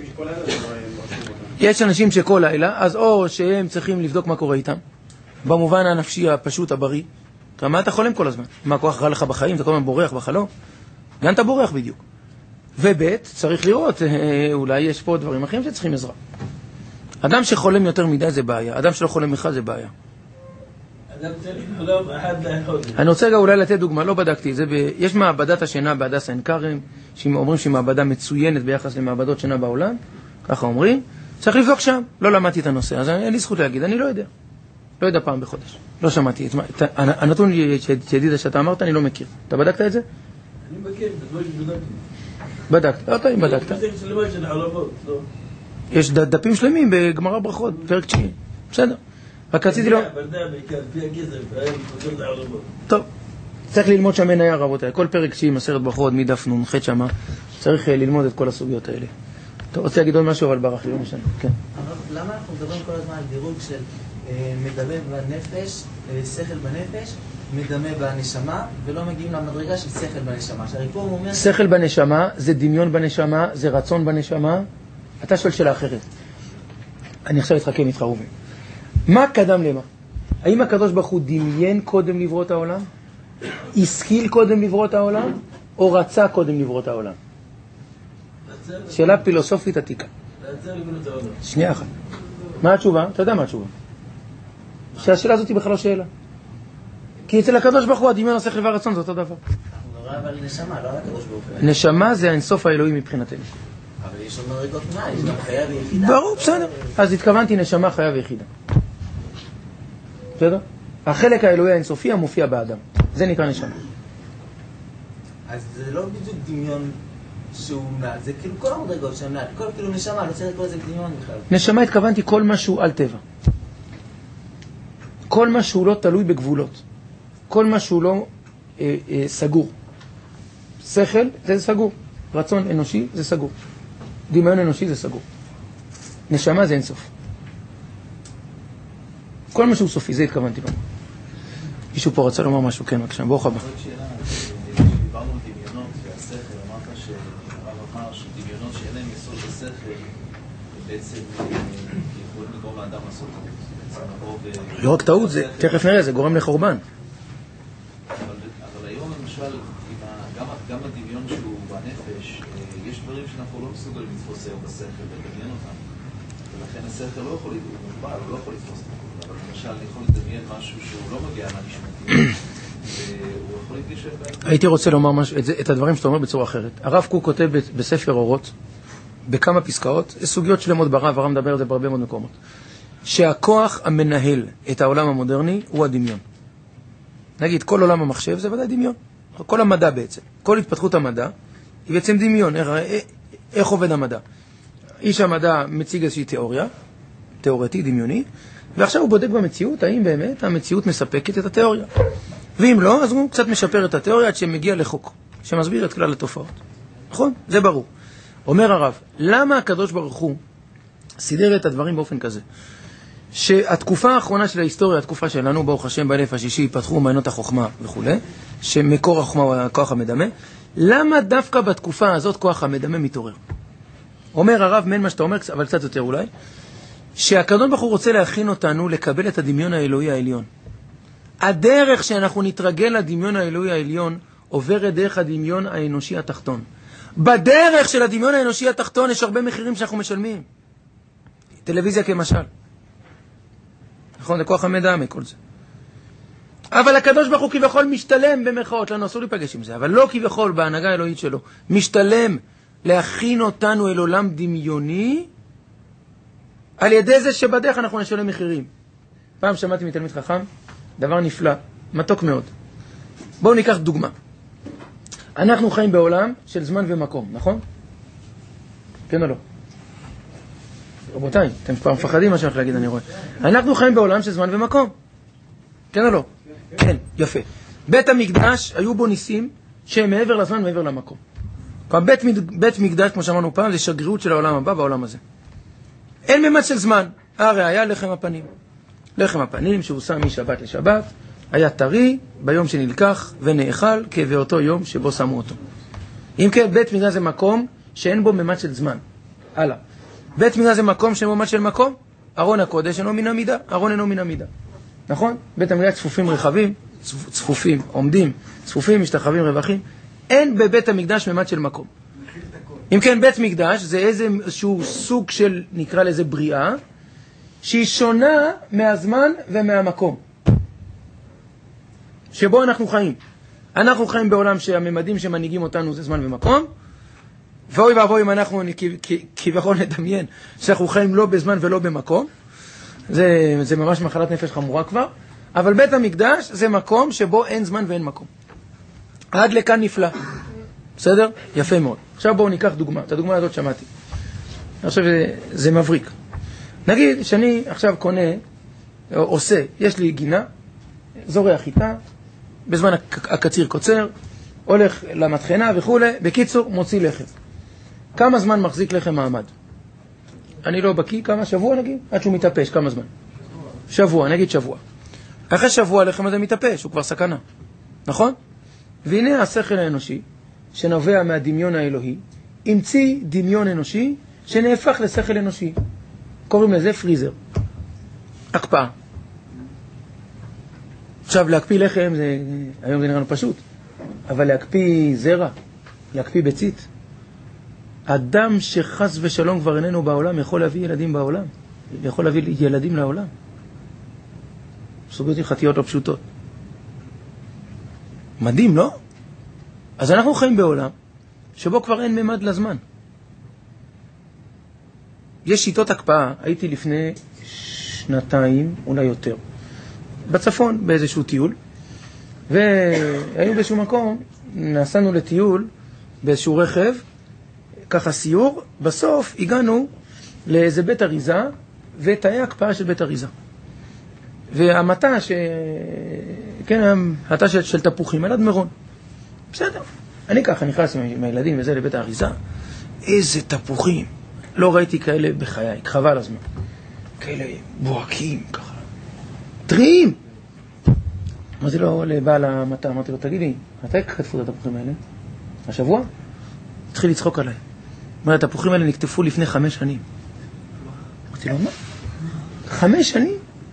יש אנשים שכל לילה, אז או שהם צריכים לבדוק מה קורה איתם, במובן הנפשי הפשוט, הבריא. מה אתה חולם כל הזמן? מה כוח רע לך בחיים? אתה כל הזמן בורח בחלום? גם אתה בורח בדיוק. ובית, צריך לראות, אולי יש פה דברים אחרים שצריכים עזרה. אדם שחולם יותר מדי זה בעיה, אדם שלא חולם אחד זה בעיה. אני רוצה גם אולי לתת דוגמה, לא בדקתי את זה, יש מעבדת השינה בהדסה עין כרם, שאומרים שהיא מעבדה מצוינת ביחס למעבדות שינה בעולם, ככה אומרים, צריך לבדוק שם, לא למדתי את הנושא, אז אין לי זכות להגיד, אני לא יודע, לא יודע פעם בחודש, לא שמעתי, הנתון ידידה שאתה אמרת, אני לא מכיר, אתה בדקת את זה? אני מכיר, זה לא שבדקתי. בדקת, לא טעים בדקת. יש דפים שלמים בגמרא ברכות, פרק תשיעי, בסדר. רק רציתי לו... טוב, צריך ללמוד שם אין היה רבותיי. כל פרק שהיא מסרת ברכות, מדף נון, ח' שמה, צריך ללמוד את כל הסוגיות האלה. אתה רוצה להגיד עוד משהו, אבל ברח לי, לא משנה. כן. למה אנחנו מדברים כל הזמן על דירוג של מדמה בנפש, שכל בנפש, מדמה בנשמה, ולא מגיעים למדרגה של שכל בנשמה? שכל בנשמה, זה דמיון בנשמה, זה רצון בנשמה. אתה שואל שאלה אחרת. אני עכשיו אתחכם איתך רובי. מה קדם למה? האם הקדוש ברוך הוא דמיין קודם לברוא את העולם? השכיל קודם לברוא את העולם? או רצה קודם לברוא את העולם? שאלה פילוסופית עתיקה. שנייה אחת. מה התשובה? אתה יודע מה התשובה? שהשאלה הזאת היא בכלל לא שאלה. כי אצל הקדוש ברוך הוא הדמיון השכל והרצון זה אותו דבר. אבל נשמה, לא הקדוש ברוך הוא. נשמה זה האינסוף האלוהי מבחינתנו. אבל יש עוד מדרגות מה, יש גם חיה ויחידה. ברור, בסדר. אז התכוונתי נשמה, חיה ויחידה. בסדר? החלק האלוהי האינסופי המופיע באדם. זה נקרא נשמה. אז זה לא בדיוק דמיון שהוא מעט, זה כאילו כל המדרגות שהם מעט, כל כאילו נשמה, לא צריך לקרוא לזה דמיון בכלל. נשמה התכוונתי כל מה שהוא על טבע. כל מה שהוא לא תלוי בגבולות. כל מה שהוא לא אה, אה, סגור. שכל זה סגור. רצון אנושי זה סגור. דמיון אנושי זה סגור. נשמה זה אינסוף. כל מה שהוא סופי, זה התכוונתי לו. מישהו פה רצה לומר משהו, כן, בבקשה, ברוך הבא. עוד שאלה, דיברנו על דמיונות והשכל, אמרת שהרב אמר שדמיונות שאין להם יסוד בשכל, בעצם יכולים לגרום לאדם לעשות טעות. לא רק טעות, זה, תכף נראה, זה גורם לחורבן. אבל היום למשל, גם הדמיון שהוא בנפש, יש דברים שאנחנו לא מסוגלים לתפוס היום בשכל ולדמיין אותם. ולכן השכל לא יכול לדמיין, הוא מוגבל, הוא לא יכול לתפוס אותם. אבל למשל, אני יכול לדמיין משהו שהוא לא מגיע מהנשמתי, והוא יכול להתגשם בהם. הייתי רוצה לומר משהו, את, זה, את הדברים שאתה אומר בצורה אחרת. הרב קוק כותב בספר אורות, בכמה פסקאות, סוגיות שלמות ברב, הרב מדבר על זה בהרבה מאוד מקומות, שהכוח המנהל את העולם המודרני הוא הדמיון. נגיד, כל עולם המחשב זה ודאי דמיון. כל המדע בעצם. כל התפתחות המדע היא בעצם דמיון. איך, איך עובד המדע? איש המדע מציג איזושהי תיאוריה, תיאורטית, דמיוני, ועכשיו הוא בודק במציאות, האם באמת המציאות מספקת את התיאוריה. ואם לא, אז הוא קצת משפר את התיאוריה עד שמגיע לחוק, שמסביר את כלל התופעות. נכון? זה ברור. אומר הרב, למה הקדוש ברוך הוא סידר את הדברים באופן כזה? שהתקופה האחרונה של ההיסטוריה, התקופה שלנו, ברוך השם באלף השישי, פתחו מעיינות החוכמה וכו', שמקור החוכמה הוא הכוח המדמה, למה דווקא בתקופה הזאת כוח המדמה מתעורר? אומר הרב, מן מה שאתה אומר, אבל קצת יותר אולי, שהקדוש ברוך הוא רוצה להכין אותנו לקבל את הדמיון האלוהי העליון. הדרך שאנחנו נתרגל לדמיון האלוהי העליון עוברת דרך הדמיון האנושי התחתון. בדרך של הדמיון האנושי התחתון יש הרבה מחירים שאנחנו משלמים. טלוויזיה כמשל. נכון, זה כוח המדע מכל זה. אבל הקדוש ברוך הוא כביכול משתלם במחאות, לנו אסור להיפגש עם זה, אבל לא כביכול בהנהגה האלוהית שלו, משתלם להכין אותנו אל עולם דמיוני, על ידי זה שבדרך אנחנו נשלם מחירים. פעם שמעתי מתלמיד חכם, דבר נפלא, מתוק מאוד. בואו ניקח דוגמה. אנחנו חיים בעולם של זמן ומקום, נכון? כן או לא? רבותיי, אתם כבר מפחדים מה שאני הולך להגיד, אני רואה. אנחנו חיים בעולם של זמן ומקום. כן או לא? כן, יפה. בית המקדש, היו בו ניסים שהם מעבר לזמן ומעבר למקום. בית, בית מקדש, כמו שאמרנו פעם, זה שגרירות של העולם הבא בעולם הזה. אין ממד של זמן. הרי היה לחם הפנים. לחם הפנים שהוא שם משבת לשבת, היה טרי ביום שנלקח ונאכל כבאותו יום שבו שמו אותו. אם כן, בית מקדש זה מקום שאין בו ממד של זמן. הלאה. בית מקדש זה מקום שאין בו ממד של מקום. ארון הקודש אינו מן המידה. ארון אינו מן המידה. נכון? בית המקדש צפופים רחבים, צפופים, עומדים, צפופים, משתחווים רווחים. אין בבית המקדש ממד של מקום. אם כן, בית מקדש זה איזשהו סוג של, נקרא לזה בריאה, שהיא שונה מהזמן ומהמקום שבו אנחנו חיים. אנחנו חיים בעולם שהממדים שמנהיגים אותנו זה זמן ומקום, ואוי ואבוי אם אנחנו כביכול נדמיין שאנחנו חיים לא בזמן ולא במקום, זה, זה ממש מחלת נפש חמורה כבר, אבל בית המקדש זה מקום שבו אין זמן ואין מקום. עד לכאן נפלא. בסדר? יפה מאוד. עכשיו בואו ניקח דוגמה. את הדוגמה הזאת שמעתי. עכשיו זה, זה מבריק. נגיד שאני עכשיו קונה, או עושה, יש לי גינה, זורח חיטה, בזמן הקציר קוצר, הולך למטחנה וכו', בקיצור, מוציא לחם. כמה זמן מחזיק לחם מעמד? אני לא בקיא, כמה? שבוע נגיד? עד שהוא מתאפש, כמה זמן? שבוע, נגיד שבוע. אחרי שבוע לחם הזה מתאפש, הוא כבר סכנה. נכון? והנה השכל האנושי, שנובע מהדמיון האלוהי, המציא דמיון אנושי שנהפך לשכל אנושי. קוראים לזה פריזר. הקפאה. עכשיו, להקפיא לחם, זה, היום זה נראינו פשוט, אבל להקפיא זרע, להקפיא ביצית. אדם שחס ושלום כבר איננו בעולם, יכול להביא ילדים בעולם. יכול להביא ילדים לעולם. סוגיות הלכתיות לא פשוטות. מדהים, לא? אז אנחנו חיים בעולם שבו כבר אין ממד לזמן. יש שיטות הקפאה, הייתי לפני שנתיים, אולי יותר, בצפון באיזשהו טיול, והיינו באיזשהו מקום, נסענו לטיול באיזשהו רכב, ככה סיור, בסוף הגענו לאיזה בית אריזה, ותאי הקפאה של בית אריזה. והמטה ש... כן, המטה של, של תפוחים, אלעד מרון. בסדר. אני ככה נכנס עם, עם הילדים וזה לבית האריזה. איזה תפוחים. לא ראיתי כאלה בחיי, חבל הזמן. כאלה בוהקים, ככה. טריים. אמרתי לו לבעל המטה, אמרתי לו, תגידי, מתי כתפו את התפוחים האלה? השבוע? התחיל לצחוק עליי. אמרתי, התפוחים האלה נקטפו לפני חמש שנים. אמרתי לו, מה? חמש שנים?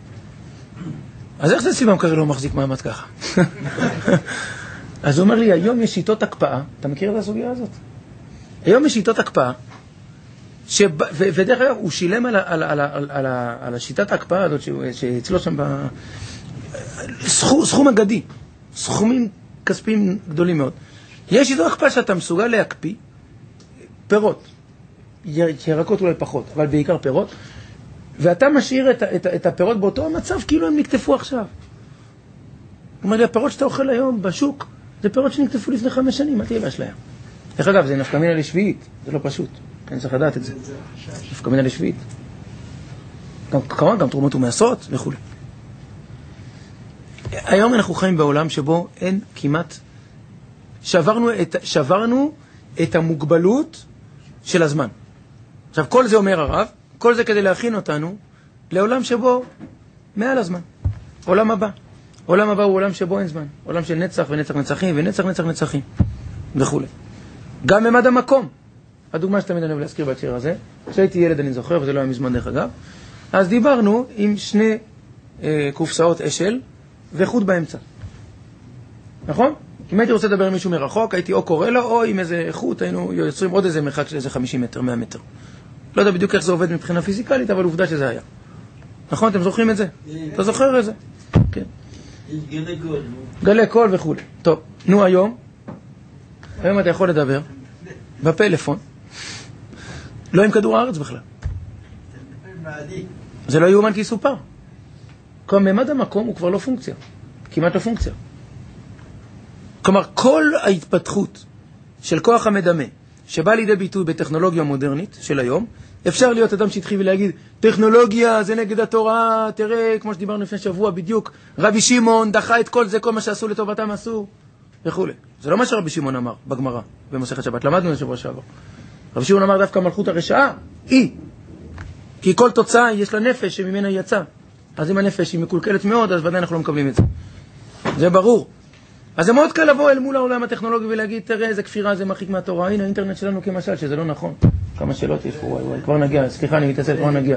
אז איך זה סיבם כזה לא מחזיק מעמד ככה? אז הוא אומר לי, היום יש שיטות הקפאה, אתה מכיר את הסוגיה הזאת? היום יש שיטות הקפאה, שב... ו... ודרך אגב, הוא שילם על, על, על, על, על, על השיטת ההקפאה הזאת, שאצלו שם ב... סכום, סכום אגדי, סכומים כספיים גדולים מאוד. יש שיטות הקפאה שאתה מסוגל להקפיא פירות, ירקות אולי פחות, אבל בעיקר פירות, ואתה משאיר את, את, את הפירות באותו המצב כאילו הם נקטפו עכשיו. הוא אומר לי, הפירות שאתה אוכל היום בשוק, זה פירות שנקטפו לפני חמש שנים, מה תהיה באשליה? דרך אגב, זה נפקא מינה לשביעית, זה לא פשוט, אני צריך לדעת את זה. נפקא מינה לשביעית. גם, כמובן, גם תרומות ומעשרות וכו'. היום אנחנו חיים בעולם שבו אין כמעט, שברנו את, שברנו את המוגבלות של הזמן. עכשיו, כל זה אומר הרב, כל זה כדי להכין אותנו לעולם שבו מעל הזמן. עולם הבא. עולם הבא הוא עולם שבו אין זמן. עולם של נצח ונצח נצחים ונצח נצח נצחים וכו'. גם ממד המקום. הדוגמה שתמיד אני אוהב להזכיר בהקשר הזה, כשהייתי ילד אני זוכר, וזה לא היה מזמן דרך אגב, אז דיברנו עם שני אה, קופסאות אשל וחוט באמצע. נכון? אם הייתי רוצה לדבר עם מישהו מרחוק, הייתי או קורא לו, או עם איזה חוט, היינו יוצרים עוד איזה מרחק של איזה חמישים מטר, מאה מטר. לא יודע בדיוק איך זה עובד מבחינה פיזיקלית, אבל עובדה שזה היה. נכון? אתם זוכרים את זה? אתה זוכר את זה? כן. גלי קול. גלי קול וכו'. טוב, נו היום, היום אתה יכול לדבר בפלאפון, לא עם כדור הארץ בכלל. זה לא יאומן כי סופר. כלומר, ממד המקום הוא כבר לא פונקציה. כמעט לא פונקציה. כלומר, כל ההתפתחות של כוח המדמה, שבא לידי ביטוי בטכנולוגיה מודרנית של היום, אפשר להיות אדם שטחי ולהגיד, טכנולוגיה זה נגד התורה, תראה, כמו שדיברנו לפני שבוע בדיוק, רבי שמעון דחה את כל זה, כל מה שעשו לטובתם עשו, וכו'. זה לא מה שרבי שמעון אמר בגמרא, במסכת שבת, למדנו לשבוע שעבר. רבי שמעון אמר דווקא מלכות הרשעה, היא. כי כל תוצאה יש לה נפש שממנה יצא. אז אם הנפש היא מקולקלת מאוד, אז ודאי אנחנו לא מקבלים את זה. זה ברור. אז זה מאוד קל לבוא אל מול העולם הטכנולוגי ולהגיד, תראה איזה כפירה, זה מרחיק מהתורה. הנה, האינטרנט שלנו כמשל, שזה לא נכון. כמה שאלות יש פה, וואי וואי, כבר נגיע. סליחה, אני מתעצל, כבר נגיע.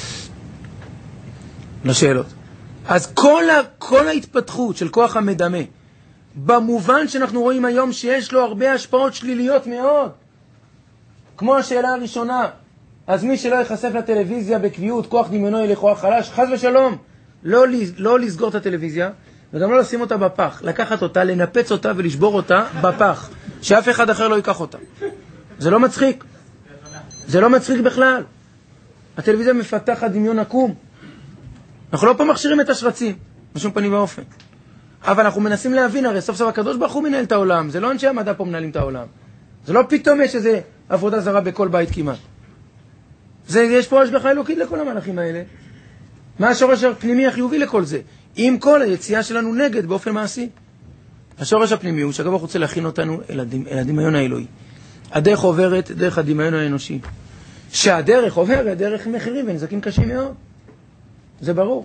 לשאלות. אז כל, ה, כל ההתפתחות של כוח המדמה, במובן שאנחנו רואים היום שיש לו הרבה השפעות שליליות מאוד, כמו השאלה הראשונה, אז מי שלא יחשף לטלוויזיה בקביעות, כוח דמיונו ילך כוח חלש, חס ושלום, לא, לא לסגור את הטלוויזיה, וגם לא לשים אותה בפח, לקחת אותה, לנפץ אותה ולשבור אותה בפח, שאף אחד אחר לא ייקח אותה. זה לא מצחיק. זה לא מצחיק בכלל. הטלוויזיה מפתחת דמיון עקום. אנחנו לא פה מכשירים את השרצים, בשום פנים ואופן. אבל אנחנו מנסים להבין, הרי סוף סוף הקדוש ברוך הוא מנהל את העולם, זה לא אנשי המדע פה מנהלים את העולם. זה לא פתאום יש איזה עבודה זרה בכל בית כמעט. זה, יש פה השגחה אלוקית לכל המהלכים האלה. מה השורש הפנימי החיובי לכל זה? עם כל היציאה שלנו נגד באופן מעשי. השורש הפנימי הוא שהקדוש ברוך הוא רוצה להכין אותנו אל, הדמ, אל הדמיון האלוהי. הדרך עוברת דרך הדמיון האנושי. שהדרך עוברת דרך מחירים ונזקים קשים מאוד. זה ברור.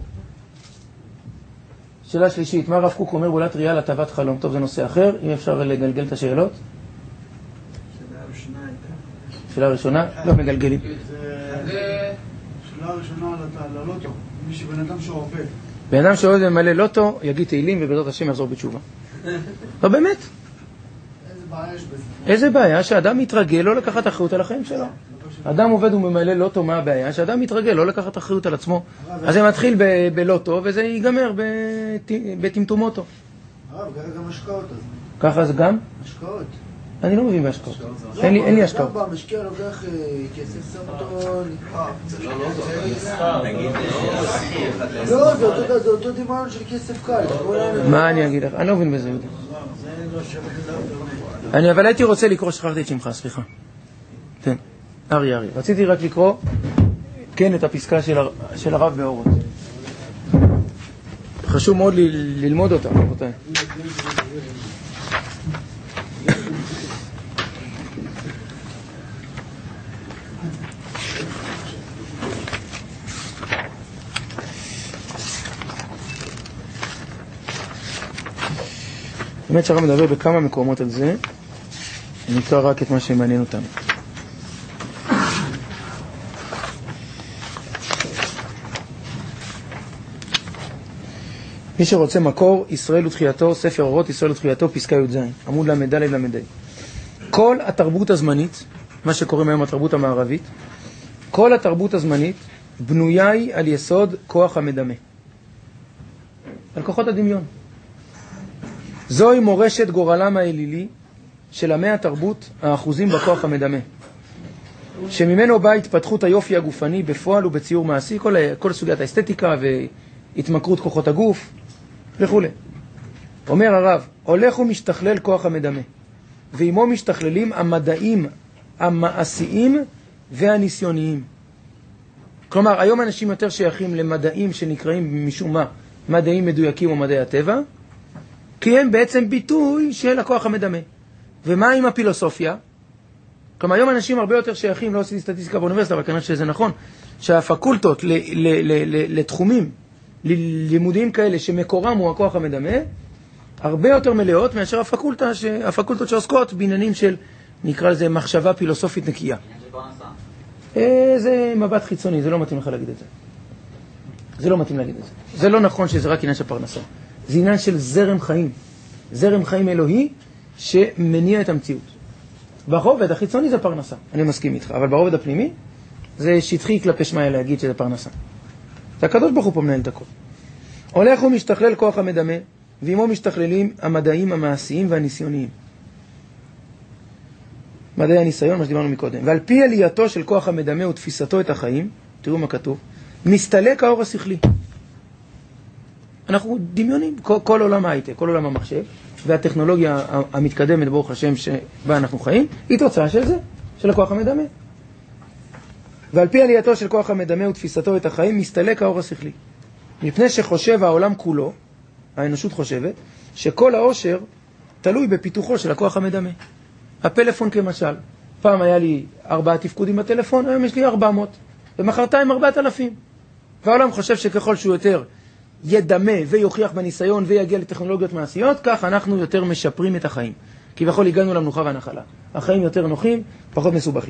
שאלה שלישית, מה הרב קוק אומר בולת ראייה להטבת חלום? טוב, זה נושא אחר, אם אפשר לגלגל את השאלות. שאלה ראשונה הייתה. שאלה ראשונה? לא מגלגלים. שאלה ראשונה על הלוטו, מי שבן אדם שעובד. בן אדם שעובד ומלא לוטו, יגיד תהילים ובעזרת השם יחזור בתשובה. לא באמת. איזה בעיה יש בזה? איזה בעיה? שאדם מתרגל לא לקחת אחריות על החיים שלו. אדם עובד וממלא לוטו, מה הבעיה? שאדם מתרגל לא לקחת אחריות על עצמו. אז זה מתחיל בלוטו וזה ייגמר בטמטומוטו. הרב, כרגע משקעות אז. ככה זה גם? השקעות. אני לא מבין בהשקעות. אין לי, אין לי השקעות. לא, המשקיע לוקח כסף, שם אותו... זה לא לא טוב. נגיד, לא, זה אותו- זה אותו דמיון של כסף קל. מה אני אגיד לך? אני לא מבין בזה, יהודי. אני אבל הייתי רוצה לקרוא, שכחתי את שמך, סליחה. כן, ארי ארי. רציתי רק לקרוא, כן, את הפסקה של הר- של הרב באורות. חשוב מאוד ל- ללמוד אותה, רבותיי. באמת שהרב מדבר בכמה מקומות על זה, אני אקרא רק את מה שמעניין אותנו. מי שרוצה מקור, ישראל ותחייתו, ספר אורות, ישראל ותחייתו, פסקה י"ז, עמוד למד למד. כל התרבות הזמנית, מה שקוראים היום התרבות המערבית, כל התרבות הזמנית בנויה היא על יסוד כוח המדמה. על כוחות הדמיון. זוהי מורשת גורלם האלילי של עמי התרבות האחוזים בכוח המדמה, שממנו באה התפתחות היופי הגופני בפועל ובציור מעשי, כל, כל סוגיית האסתטיקה והתמכרות כוחות הגוף וכו'. אומר הרב, הולך ומשתכלל כוח המדמה, ועמו משתכללים המדעים המעשיים והניסיוניים. כלומר, היום אנשים יותר שייכים למדעים שנקראים משום מה מדעים מדויקים או מדעי הטבע, כי הם בעצם ביטוי של הכוח המדמה. ומה עם הפילוסופיה? כלומר, היום אנשים הרבה יותר שייכים, לא עשיתי סטטיסטיקה באוניברסיטה, אבל כנראה שזה נכון, שהפקולטות ל- ל- ל- ל- לתחומים, לימודיים כאלה שמקורם הוא הכוח המדמה, הרבה יותר מלאות מאשר הפקולטה, ש- הפקולטות שעוסקות בעניינים של, נקרא לזה, מחשבה פילוסופית נקייה. אה, זה מבט חיצוני, זה לא מתאים לך להגיד את זה. זה לא מתאים להגיד את זה. זה לא נכון שזה רק עניין של פרנסה. זה עניין של זרם חיים. זרם חיים אלוהי שמניע את המציאות. ברובד החיצוני זה פרנסה, אני מסכים איתך, אבל ברובד הפנימי זה שטחי כלפי שמיה להגיד שזה פרנסה. זה הקדוש ברוך הוא פה מנהל את הכל. הולך ומשתכלל כוח המדמה, ועמו משתכללים המדעים המעשיים והניסיוניים. מדעי הניסיון, מה שדיברנו מקודם. ועל פי עלייתו של כוח המדמה ותפיסתו את החיים, תראו מה כתוב, מסתלק האור השכלי. אנחנו דמיונים, כל, כל עולם ההייטק, כל עולם המחשב, והטכנולוגיה המתקדמת, ברוך השם, שבה אנחנו חיים, היא תוצאה של זה, של הכוח המדמה. ועל פי עלייתו של כוח המדמה ותפיסתו את החיים, מסתלק האור השכלי. מפני שחושב העולם כולו, האנושות חושבת, שכל העושר תלוי בפיתוחו של הכוח המדמה. הפלאפון כמשל, פעם היה לי ארבעה תפקודים בטלפון, היום יש לי ארבע מאות, ומחרתיים ארבעת אלפים. והעולם חושב שככל שהוא יותר ידמה ויוכיח בניסיון ויגיע לטכנולוגיות מעשיות, כך אנחנו יותר משפרים את החיים. כי בכל הגענו למנוחה והנחלה. החיים יותר נוחים, פחות מסובכים.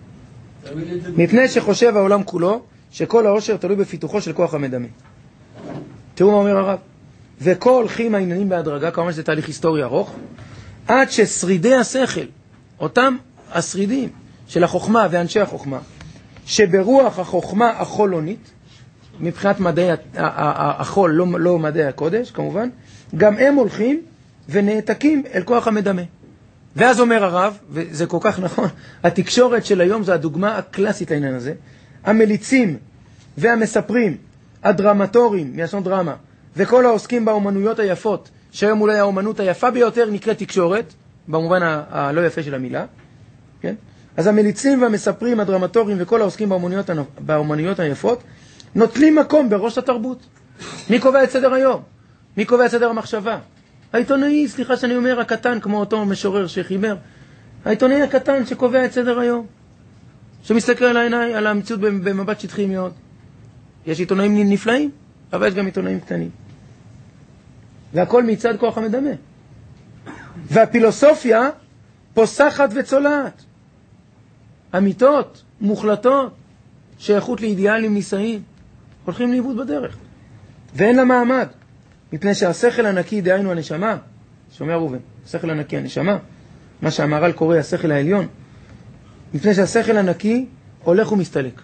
מפני שחושב העולם כולו, שכל העושר תלוי בפיתוחו של כוח המדמה. תראו מה אומר הרב. וכל הולכים העניינים בהדרגה, כמובן שזה תהליך היסטורי ארוך, עד ששרידי השכל, אותם השרידים של החוכמה ואנשי החוכמה, שברוח החוכמה החולונית, מבחינת מדעי החול, לא, לא מדעי הקודש, כמובן, גם הם הולכים ונעתקים אל כוח המדמה. ואז אומר הרב, וזה כל כך נכון, התקשורת של היום זו הדוגמה הקלאסית לעניין הזה, המליצים והמספרים, הדרמטורים, מלשון דרמה, וכל העוסקים באומנויות היפות, שהיום אולי האומנות היפה ביותר נקראת תקשורת, במובן ה- הלא יפה של המילה, כן? אז המליצים והמספרים, הדרמטורים וכל העוסקים באומנויות, באומנויות היפות, נוטלים מקום בראש התרבות. מי קובע את סדר היום? מי קובע את סדר המחשבה? העיתונאי, סליחה שאני אומר, הקטן, כמו אותו משורר שחיבר, העיתונאי הקטן שקובע את סדר היום, שמסתכל על העיני, על המציאות במבט שטחי מאוד. יש עיתונאים נפלאים, אבל יש גם עיתונאים קטנים. והכל מצד כוח המדמה. והפילוסופיה פוסחת וצולעת. אמיתות, מוחלטות, שייכות לאידיאלים נישאים, הולכים לאיבוד בדרך. ואין לה מעמד, מפני שהשכל הנקי, דהיינו הנשמה, שומע ראובן, השכל הנקי, הנשמה, מה שהמהר"ל קורא השכל העליון, מפני שהשכל הנקי הולך ומסתלק.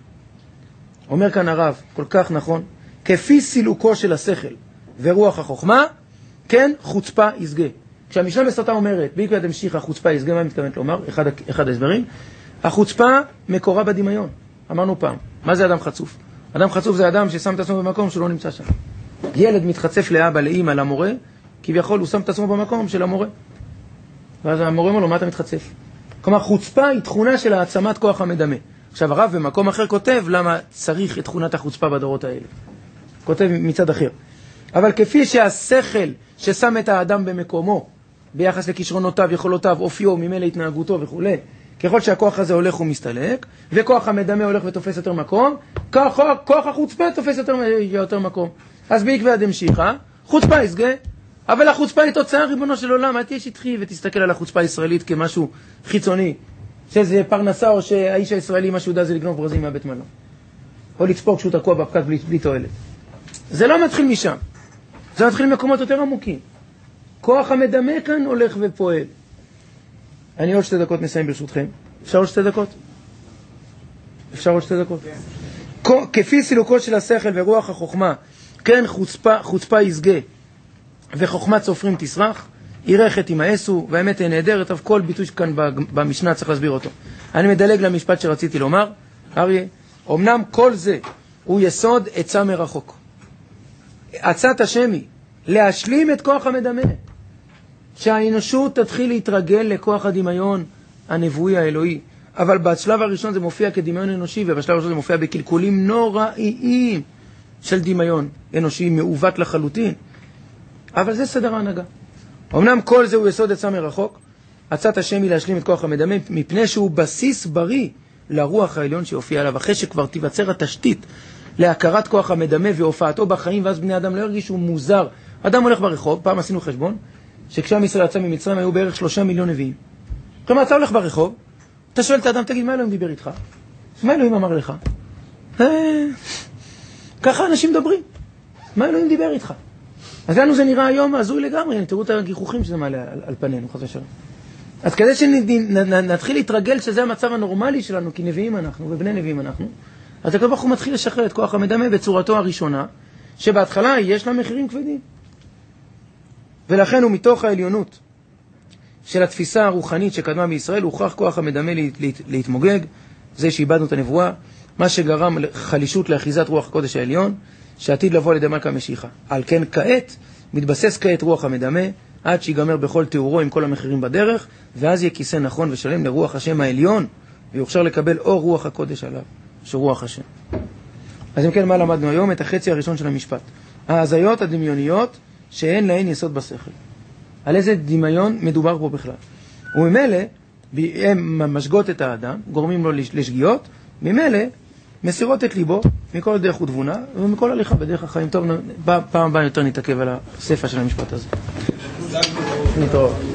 אומר כאן הרב, כל כך נכון, כפי סילוקו של השכל ורוח החוכמה, כן חוצפה יסגה. כשהמשנה בסוטה אומרת, בעיקר תמשיך החוצפה יסגה, מה היא מתכוונת לומר? אחד, אחד ההסברים. החוצפה מקורה בדמיון. אמרנו פעם, מה זה אדם חצוף? אדם חצוף זה אדם ששם את עצמו במקום שלא נמצא שם. ילד מתחצף לאבא, לאמא, למורה, כביכול הוא שם את עצמו במקום של המורה. ואז המורה אומר לו, מה אתה מתחצף? כלומר, חוצפה היא תכונה של העצמת כוח המדמה. עכשיו הרב במקום אחר כותב למה צריך את תכונת החוצפה בדורות האלה. כותב מצד אחר. אבל כפי שהשכל ששם את האדם במקומו, ביחס לכישרונותיו, יכולותיו, אופיו, ממילא התנהגותו וכו', ככל שהכוח הזה הולך ומסתלק, וכוח המדמה הולך ותופס יותר מקום, כוח, כוח החוצפה תופס יותר, יותר מקום. אז בעקבא דמשיחא, חוצפה יסגה, אבל החוצפה היא תוצאה, ריבונו של עולם, אל תהיה שטחי ותסתכל על החוצפה הישראלית כמשהו חיצוני, שזה פרנסה או שהאיש הישראלי מה שהוא יודע זה לגנוב ברזים מהבית מלון. או לצפור כשהוא תקוע בפקק בלי, בלי תועלת. זה לא מתחיל משם. זה מתחיל ממקומות יותר עמוקים. כוח המדמה כאן הולך ופועל. אני עוד שתי דקות מסיים ברשותכם. אפשר עוד שתי דקות? אפשר עוד שתי דקות? כן. כפי סילוקו של השכל ורוח החוכמה, כן חוצפה, חוצפה יסגה וחוכמת סופרים תסרח, ירחת ימאסו, והאמת היא נהדרת, אבל כל ביטוי כאן במשנה צריך להסביר אותו. אני מדלג למשפט שרציתי לומר, אריה, אמנם כל זה הוא יסוד עצה מרחוק. עצת השם היא להשלים את כוח המדמה, שהאנושות תתחיל להתרגל לכוח הדמיון הנבואי האלוהי, אבל בשלב הראשון זה מופיע כדמיון אנושי, ובשלב הראשון זה מופיע בקלקולים נוראיים של דמיון אנושי מעוות לחלוטין. אבל זה סדר ההנהגה. אמנם כל זה הוא יסוד עצה מרחוק, עצת השם היא להשלים את כוח המדמה, מפני שהוא בסיס בריא לרוח העליון שהופיע עליו, אחרי שכבר תיווצר התשתית להכרת כוח המדמה והופעתו בחיים, ואז בני אדם לא הרגישו מוזר. אדם הולך ברחוב, פעם עשינו חשבון, שכשעם ישראל יצא ממצרים היו בערך שלושה מיליון נביאים. כלומר, אתה הולך ברחוב, אתה שואל את האדם, תגיד, מה אלוהים דיבר איתך? מה אלוהים אמר לך? ככה אנשים מדברים. מה אלוהים דיבר איתך? אז לנו זה נראה היום הזוי לגמרי, תראו את הגיחוכים שזה מעלה על, על פנינו, חס ושלום. אז כדי שנתחיל להתרגל שזה המצב הנורמלי שלנו, כי נביאים אנחנו ובני נביאים אנחנו, אז הקדוש ברוך הוא מתחיל לשחרר את כוח המדמה בצורתו הראשונה, שבהתחלה יש לה מחירים כבדים. ולכן הוא מתוך העליונות של התפיסה הרוחנית שקדמה בישראל, הוכרח כוח המדמה להת, להת, להתמוגג, זה שאיבדנו את הנבואה, מה שגרם חלישות לאחיזת רוח הקודש העליון, שעתיד לבוא על ידי מלכה משיחה. על כן כעת, מתבסס כעת רוח המדמה, עד שיגמר בכל תיאורו עם כל המחירים בדרך, ואז יהיה כיסא נכון ושלם לרוח השם העליון, ויוכשר לקבל אור רוח הקודש עליו, שרוח השם. אז אם כן, מה למדנו היום? את החצי הראשון של המשפט. ההזיות הדמיוניות שאין להן יסוד בשכל. על איזה דמיון מדובר פה בכלל? וממילא, הם משגות את האדם, גורמים לו לשגיאות, ממילא, מסירות את ליבו מכל דרך ותבונה ומכל הליכה בדרך החיים. טוב, פעם הבאה יותר נתעכב על הספר של המשפט הזה. נתראות.